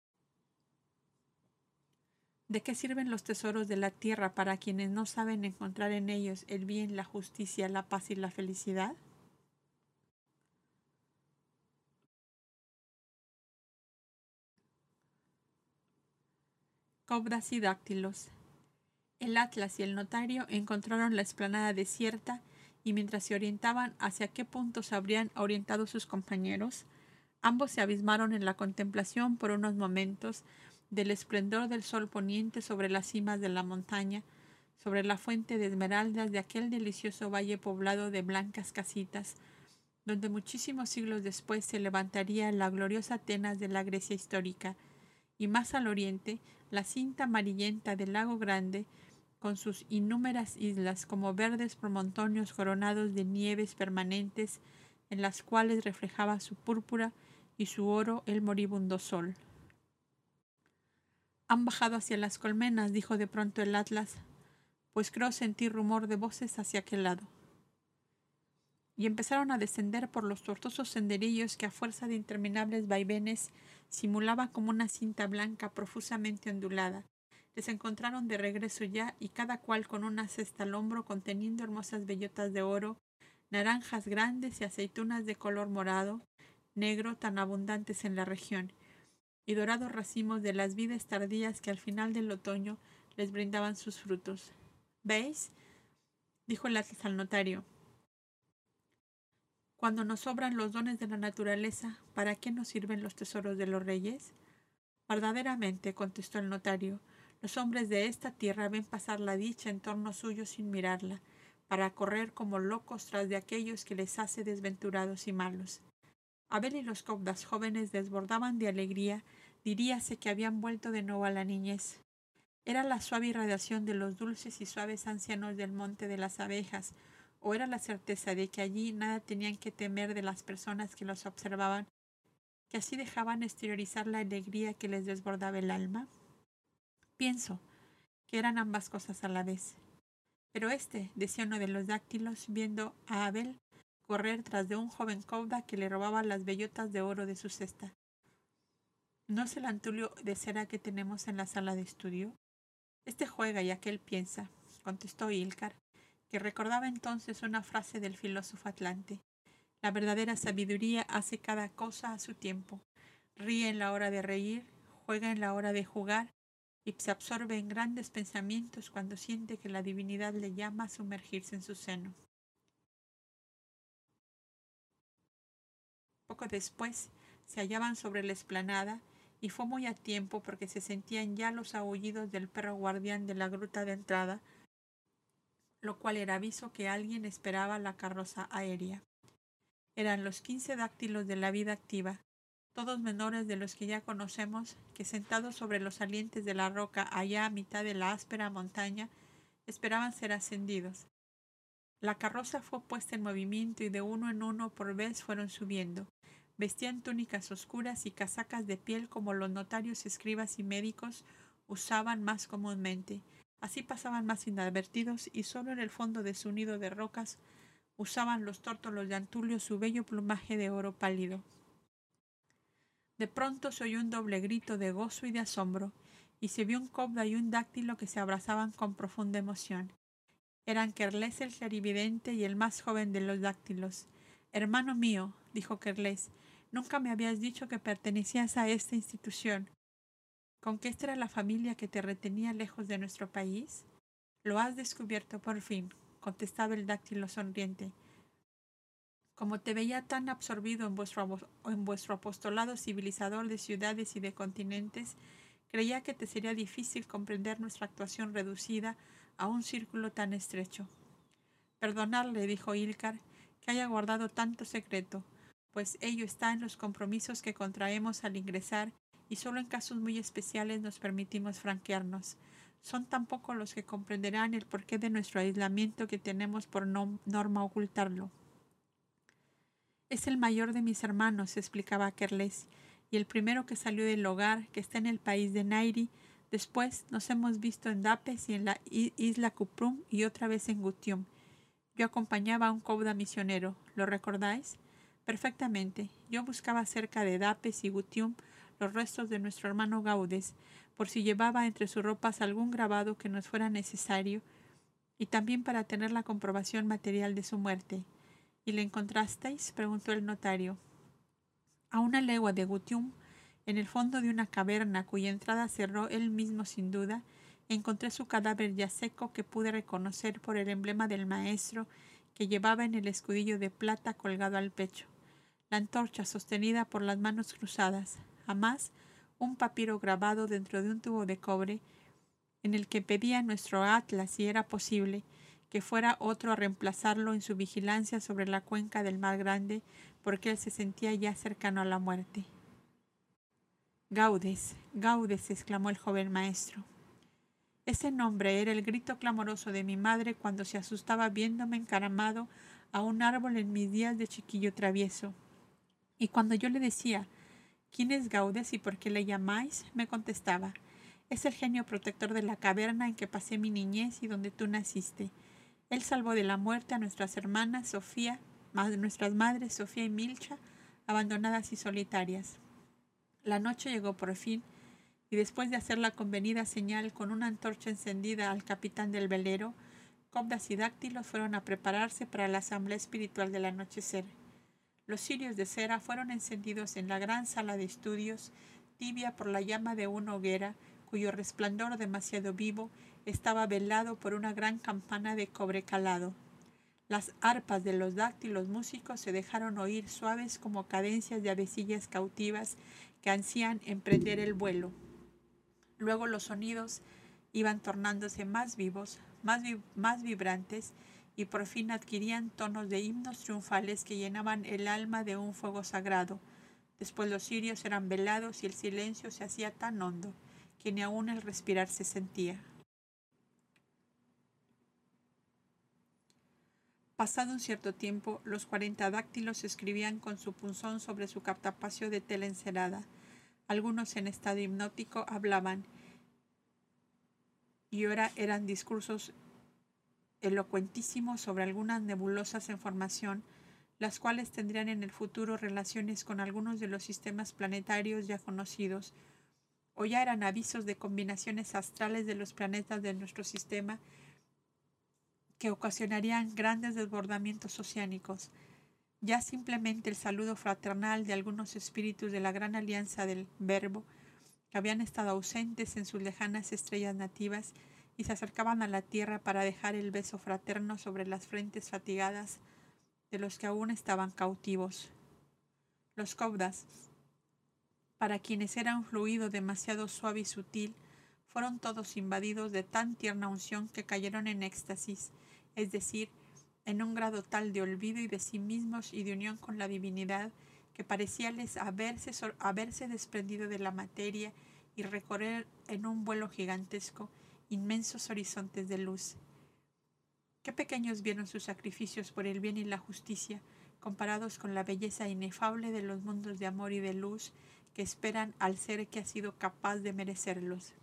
¿De qué sirven los tesoros de la tierra para quienes no saben encontrar en ellos el bien, la justicia, la paz y la felicidad? Cobdas y dáctilos. El atlas y el notario encontraron la explanada desierta, y mientras se orientaban hacia qué punto se habrían orientado sus compañeros, ambos se abismaron en la contemplación por unos momentos del esplendor del sol poniente sobre las cimas de la montaña, sobre la fuente de esmeraldas de aquel delicioso valle poblado de blancas casitas, donde muchísimos siglos después se levantaría la gloriosa Atenas de la Grecia histórica, y más al oriente la cinta amarillenta del lago Grande, con sus innúmeras islas como verdes promontorios coronados de nieves permanentes en las cuales reflejaba su púrpura y su oro el moribundo sol. Han bajado hacia las colmenas, dijo de pronto el Atlas, pues creo sentir rumor de voces hacia aquel lado. Y empezaron a descender por los tortuosos senderillos que a fuerza de interminables vaivenes simulaba como una cinta blanca profusamente ondulada. Les encontraron de regreso ya, y cada cual con una cesta al hombro conteniendo hermosas bellotas de oro, naranjas grandes y aceitunas de color morado, negro, tan abundantes en la región, y dorados racimos de las vides tardías que al final del otoño les brindaban sus frutos. ¿Veis?, dijo el Atlas al notario. Cuando nos sobran los dones de la naturaleza, ¿para qué nos sirven los tesoros de los reyes? Verdaderamente, contestó el notario, los hombres de esta tierra ven pasar la dicha en torno suyo sin mirarla, para correr como locos tras de aquellos que les hace desventurados y malos. Abel y los cobdas jóvenes desbordaban de alegría, diríase que habían vuelto de nuevo a la niñez. Era la suave irradiación de los dulces y suaves ancianos del monte de las abejas, o era la certeza de que allí nada tenían que temer de las personas que los observaban, que así dejaban exteriorizar la alegría que les desbordaba el alma. Pienso que eran ambas cosas a la vez. Pero decía uno de los dáctilos, viendo a Abel correr tras de un joven cobda que le robaba las bellotas de oro de su cesta. ¿No es el antulio de cera que tenemos en la sala de estudio? Juega y aquel piensa, contestó Ílcar, que recordaba entonces una frase del filósofo Atlante. La verdadera sabiduría hace cada cosa a su tiempo. Ríe en la hora de reír, juega en la hora de jugar, y se absorbe en grandes pensamientos cuando siente que la divinidad le llama a sumergirse en su seno. Poco después se hallaban sobre la explanada, y fue muy a tiempo porque se sentían ya los aullidos del perro guardián de la gruta de entrada, lo cual era aviso que alguien esperaba la carroza aérea. Eran los 15 dáctilos de la vida activa, todos menores de los que ya conocemos, que sentados sobre los salientes de la roca allá a mitad de la áspera montaña, esperaban ser ascendidos. La carroza fue puesta en movimiento y de uno en uno por vez fueron subiendo. Vestían túnicas oscuras y casacas de piel como los notarios, escribas y médicos usaban más comúnmente. Así pasaban más inadvertidos y solo en el fondo de su nido de rocas usaban los tórtolos de Antulio su bello plumaje de oro pálido. De pronto se oyó un doble grito de gozo y de asombro, y se vio un cobda y un dáctilo que se abrazaban con profunda emoción. Eran Kerlés el clarividente y el más joven de los dáctilos. «Hermano mío», dijo Kerlés, «nunca me habías dicho que pertenecías a esta institución. ¿Con que esta era la familia que te retenía lejos de nuestro país?» «Lo has descubierto por fin», contestaba el dáctilo sonriente. «Como te veía tan absorbido en vuestro apostolado civilizador de ciudades y de continentes, creía que te sería difícil comprender nuestra actuación reducida a un círculo tan estrecho». «Perdonadle», dijo Ílcar, «que haya guardado tanto secreto, pues ello está en los compromisos que contraemos al ingresar y solo en casos muy especiales nos permitimos franquearnos. Son tan pocos los que comprenderán el porqué de nuestro aislamiento que tenemos por norma ocultarlo». «Es el mayor de mis hermanos», explicaba Kerlés, «y el primero que salió del hogar, que está en el país de Nairi. Después nos hemos visto en Dapes y en la isla Cuprum y otra vez en Gutium. Yo acompañaba a un cobda misionero, ¿lo recordáis?» «Perfectamente. Yo buscaba cerca de Dapes y Gutium los restos de nuestro hermano Gaudes, por si llevaba entre sus ropas algún grabado que nos fuera necesario, y también para tener la comprobación material de su muerte». «¿Y le encontrasteis?», preguntó el notario. «A una legua de Gutium, en el fondo de una caverna cuya entrada cerró él mismo sin duda, encontré su cadáver ya seco, que pude reconocer por el emblema del maestro que llevaba en el escudillo de plata colgado al pecho, la antorcha sostenida por las manos cruzadas, a más un papiro grabado dentro de un tubo de cobre, en el que pedía nuestro Atlas, si era posible, que fuera otro a reemplazarlo en su vigilancia sobre la cuenca del Mar Grande, porque él se sentía ya cercano a la muerte». «Gaudes, Gaudes», exclamó el joven maestro. «Ese nombre era el grito clamoroso de mi madre cuando se asustaba viéndome encaramado a un árbol en mis días de chiquillo travieso. Y cuando yo le decía, ¿quién es Gaudes y por qué le llamáis?, me contestaba, es el genio protector de la caverna en que pasé mi niñez y donde tú naciste. Él salvó de la muerte a nuestras hermanas Sofía, nuestras madres Sofía y Milcha, abandonadas y solitarias. La noche llegó por fin, y después de hacer la convenida señal con una antorcha encendida al capitán del velero, Cobdas y Dáctilos fueron a prepararse para la asamblea espiritual del anochecer. Los cirios de cera fueron encendidos en la gran sala de estudios, tibia por la llama de una hoguera, cuyo resplandor demasiado vivo estaba velado por una gran campana de cobre calado. Las arpas de los dáctilos músicos se dejaron oír suaves como cadencias de avecillas cautivas que ansían emprender el vuelo. Luego los sonidos iban tornándose más vivos, más vibrantes, y por fin adquirían tonos de himnos triunfales que llenaban el alma de un fuego sagrado. Después los cirios eran velados y el silencio se hacía tan hondo que ni aun el respirar se sentía. Pasado un cierto tiempo, los 40 dáctilos escribían con su punzón sobre su cartapacio de tela encerada. Algunos en estado hipnótico hablaban, y ahora eran discursos elocuentísimos sobre algunas nebulosas en formación, las cuales tendrían en el futuro relaciones con algunos de los sistemas planetarios ya conocidos, o ya eran avisos de combinaciones astrales de los planetas de nuestro sistema que ocasionarían grandes desbordamientos oceánicos. Ya simplemente el saludo fraternal de algunos espíritus de la gran alianza del Verbo, que habían estado ausentes en sus lejanas estrellas nativas y se acercaban a la tierra para dejar el beso fraterno sobre las frentes fatigadas de los que aún estaban cautivos. Los Cobdas, para quienes era un fluido demasiado suave y sutil, fueron todos invadidos de tan tierna unción que cayeron en éxtasis, es decir, en un grado tal de olvido y de sí mismos y de unión con la divinidad, que parecíales haberse desprendido de la materia y recorrer en un vuelo gigantesco inmensos horizontes de luz. Qué pequeños vieron sus sacrificios por el bien y la justicia, comparados con la belleza inefable de los mundos de amor y de luz que esperan al ser que ha sido capaz de merecerlos.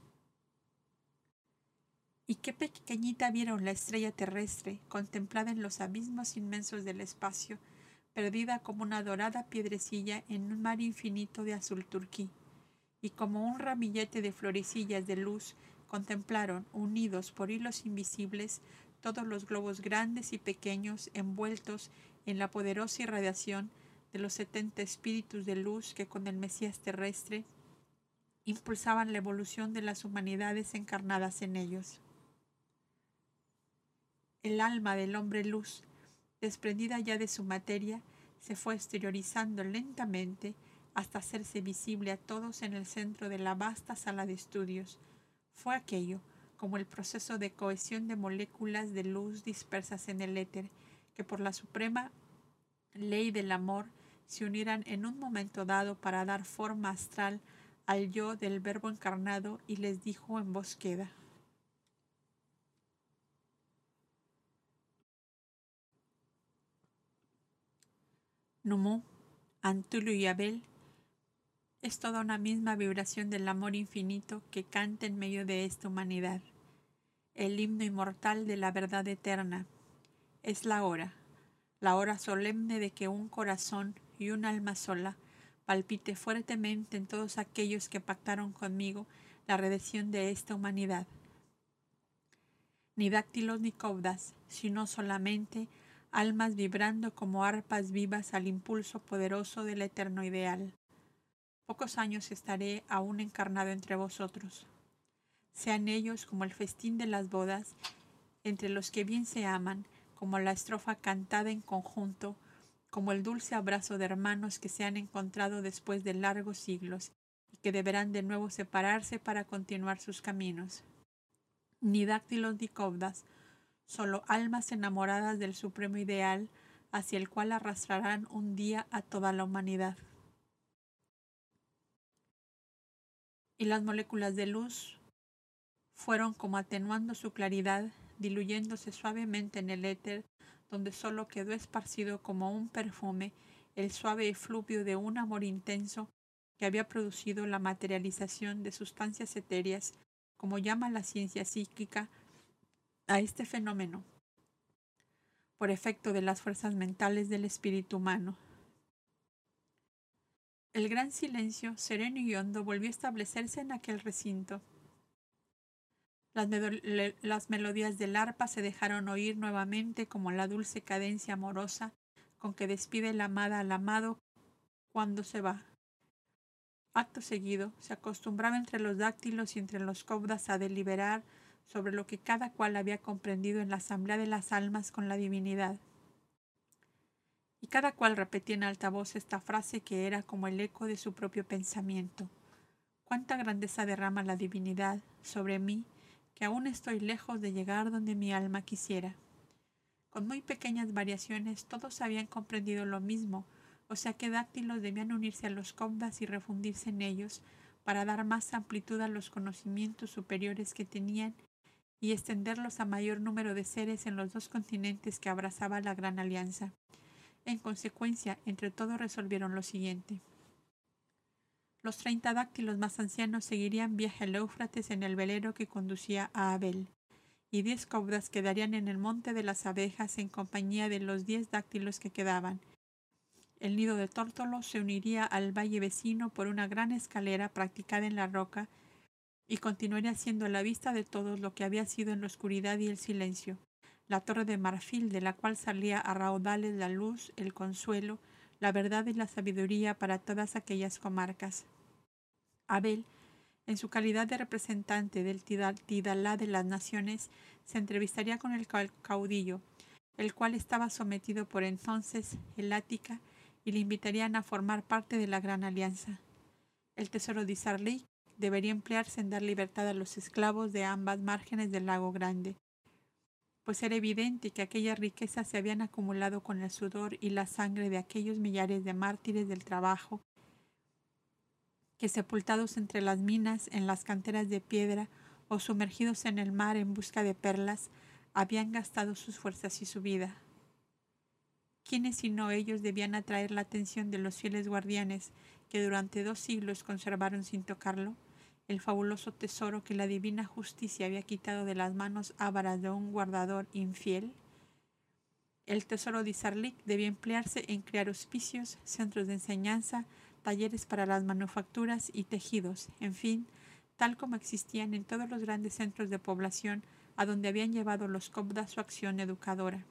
Y qué pequeñita vieron la estrella terrestre, contemplada en los abismos inmensos del espacio, perdida como una dorada piedrecilla en un mar infinito de azul turquí. Y como un ramillete de florecillas de luz, contemplaron, unidos por hilos invisibles, todos los globos grandes y pequeños envueltos en la poderosa irradiación de los 70 espíritus de luz que con el Mesías terrestre impulsaban la evolución de las humanidades encarnadas en ellos. El alma del hombre luz, desprendida ya de su materia, se fue exteriorizando lentamente hasta hacerse visible a todos en el centro de la vasta sala de estudios. Fue aquello como el proceso de cohesión de moléculas de luz dispersas en el éter, que por la suprema ley del amor se unieran en un momento dado para dar forma astral al yo del Verbo encarnado, y les dijo en voz queda: Numú, Antulio y Abel, es toda una misma vibración del amor infinito que canta en medio de esta humanidad, el himno inmortal de la verdad eterna. Es la hora solemne de que un corazón y un alma sola palpite fuertemente en todos aquellos que pactaron conmigo la redención de esta humanidad. Ni dáctilos ni cobdas, sino solamente almas vibrando como arpas vivas al impulso poderoso del eterno ideal. Pocos años estaré aún encarnado entre vosotros. Sean ellos como el festín de las bodas, entre los que bien se aman, como la estrofa cantada en conjunto, como el dulce abrazo de hermanos que se han encontrado después de largos siglos y que deberán de nuevo separarse para continuar sus caminos. Ni dáctilos ni cobdas, solo almas enamoradas del supremo ideal hacia el cual arrastrarán un día a toda la humanidad. Y las moléculas de luz fueron como atenuando su claridad, diluyéndose suavemente en el éter, donde solo quedó esparcido como un perfume el suave efluvio de un amor intenso que había producido la materialización de sustancias etéreas, como llama la ciencia psíquica a este fenómeno, por efecto de las fuerzas mentales del espíritu humano. El gran silencio, sereno y hondo, volvió a establecerse en aquel recinto. Las melodías del arpa se dejaron oír nuevamente como la dulce cadencia amorosa con que despide la amada al amado cuando se va. Acto seguido, se acostumbraba entre los dáctilos y entre los cobdas a deliberar sobre lo que cada cual había comprendido en la asamblea de las almas con la divinidad. Y cada cual repetía en alta voz esta frase que era como el eco de su propio pensamiento. Cuánta grandeza derrama la divinidad sobre mí, que aún estoy lejos de llegar donde mi alma quisiera. Con muy pequeñas variaciones todos habían comprendido lo mismo, o sea que dáctilos debían unirse a los cobdas y refundirse en ellos para dar más amplitud a los conocimientos superiores que tenían y extenderlos a mayor número de seres en los dos continentes que abrazaba la Gran Alianza. En consecuencia, entre todos resolvieron lo siguiente. Los 30 dáctilos más ancianos seguirían viaje al Éufrates en el velero que conducía a Abel, y 10 cobdas quedarían en el monte de las abejas en compañía de los 10 dáctilos que quedaban. El nido de tórtolos se uniría al valle vecino por una gran escalera practicada en la roca y continuaría siendo a la vista de todos lo que había sido en la oscuridad y el silencio, la torre de marfil de la cual salía a raudales la luz, el consuelo, la verdad y la sabiduría para todas aquellas comarcas. Abel, en su calidad de representante del Tidalá de las naciones, se entrevistaría con el caudillo, el cual estaba sometido por entonces el Ática, y le invitarían a formar parte de la Gran Alianza. El tesoro de Isarlik debería emplearse en dar libertad a los esclavos de ambas márgenes del lago Grande, pues era evidente que aquellas riquezas se habían acumulado con el sudor y la sangre de aquellos millares de mártires del trabajo que, sepultados entre las minas, en las canteras de piedra o sumergidos en el mar en busca de perlas, habían gastado sus fuerzas y su vida. ¿Quiénes sino ellos debían atraer la atención de los fieles guardianes que durante 2 siglos conservaron sin tocarlo el fabuloso tesoro que la divina justicia había quitado de las manos ávaras de un guardador infiel? El tesoro de Isarlik debía emplearse en crear hospicios, centros de enseñanza, talleres para las manufacturas y tejidos, en fin, tal como existían en todos los grandes centros de población a donde habían llevado los cobdas su acción educadora.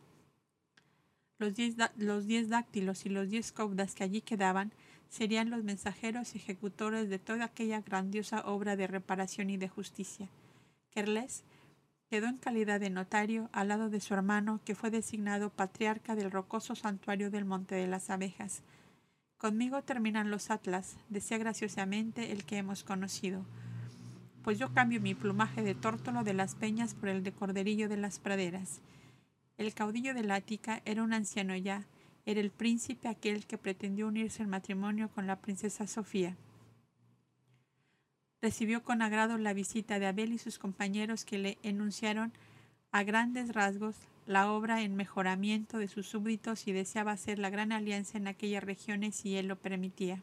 Los 10 dáctilos y los 10 cobdas que allí quedaban serían los mensajeros y ejecutores de toda aquella grandiosa obra de reparación y de justicia. Kerles quedó en calidad de notario al lado de su hermano, que fue designado patriarca del rocoso santuario del Monte de las Abejas. Conmigo terminan los atlas, decía graciosamente el que hemos conocido, pues yo cambio mi plumaje de tórtolo de las peñas por el de corderillo de las praderas. El caudillo del Ática era un anciano ya, era el príncipe aquel que pretendió unirse en matrimonio con la princesa Sofía. Recibió con agrado la visita de Abel y sus compañeros, que le enunciaron a grandes rasgos la obra en mejoramiento de sus súbditos y deseaba hacer la gran alianza en aquellas regiones si él lo permitía.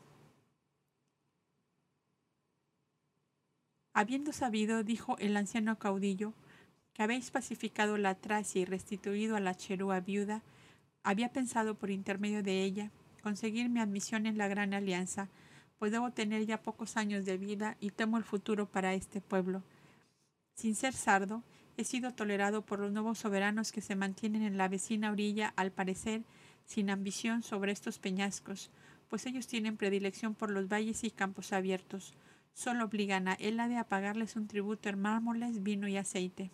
Habiendo sabido, dijo el anciano caudillo, que habéis pacificado la Tracia y restituido a la cherúa viuda, había pensado por intermedio de ella conseguir mi admisión en la gran alianza, pues debo tener ya pocos años de vida y temo el futuro para este pueblo. Sin ser sardo, he sido tolerado por los nuevos soberanos que se mantienen en la vecina orilla, al parecer sin ambición sobre estos peñascos, pues ellos tienen predilección por los valles y campos abiertos. Solo obligan a Hélade a pagarles un tributo en mármoles, vino y aceite.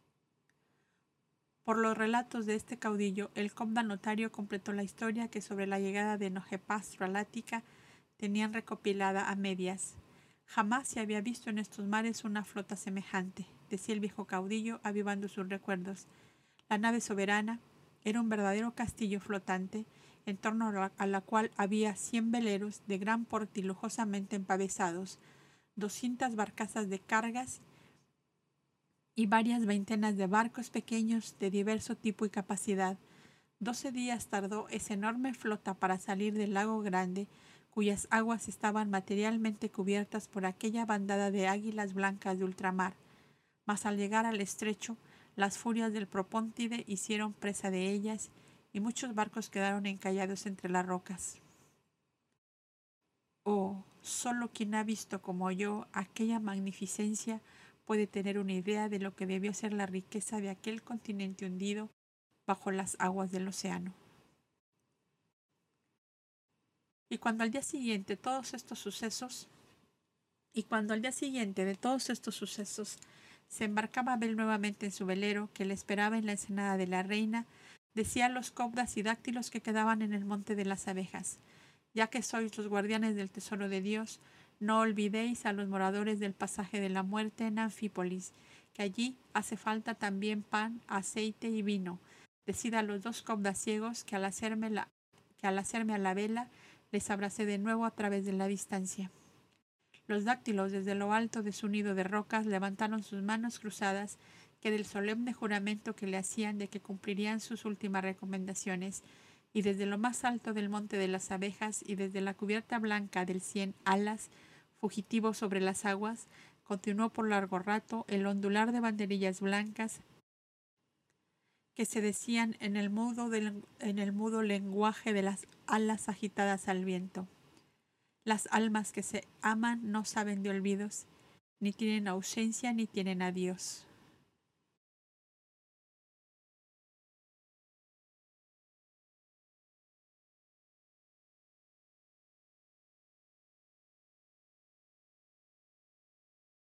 Por los relatos de este caudillo, el cobda notario completó la historia que sobre la llegada de Nojepastro al Ática tenían recopilada a medias. Jamás se había visto en estos mares una flota semejante, decía el viejo caudillo, avivando sus recuerdos. La nave soberana era un verdadero castillo flotante, en torno a la cual había 100 veleros de gran porte y lujosamente empavesados, 200 barcazas de cargas y varias veintenas de barcos pequeños de diverso tipo y capacidad, 12 días tardó esa enorme flota para salir del lago grande, cuyas aguas estaban materialmente cubiertas por aquella bandada de águilas blancas de ultramar. Mas al llegar al estrecho, las furias del Propóntide hicieron presa de ellas y muchos barcos quedaron encallados entre las rocas. Oh, solo quien ha visto como yo aquella magnificencia puede tener una idea de lo que debió ser la riqueza de aquel continente hundido bajo las aguas del océano. Y cuando al día siguiente de todos estos sucesos se embarcaba Abel nuevamente en su velero, que le esperaba en la ensenada de la reina, decía a los cobdas y dáctilos que quedaban en el monte de las abejas: ya que sois los guardianes del tesoro de Dios, no olvidéis a los moradores del pasaje de la muerte en Anfípolis, que allí hace falta también pan, aceite y vino. Decid a los 2 cobdas ciegos que al hacerme a la vela les abracé de nuevo a través de la distancia. Los dáctilos, desde lo alto de su nido de rocas, levantaron sus manos cruzadas, que del solemne juramento que le hacían de que cumplirían sus últimas recomendaciones, y desde lo más alto del monte de las abejas y desde la cubierta blanca del 100 alas, fugitivo sobre las aguas, continuó por largo rato el ondular de banderillas blancas que se decían en el mudo lenguaje de las alas agitadas al viento. Las almas que se aman no saben de olvidos, ni tienen ausencia ni tienen adiós.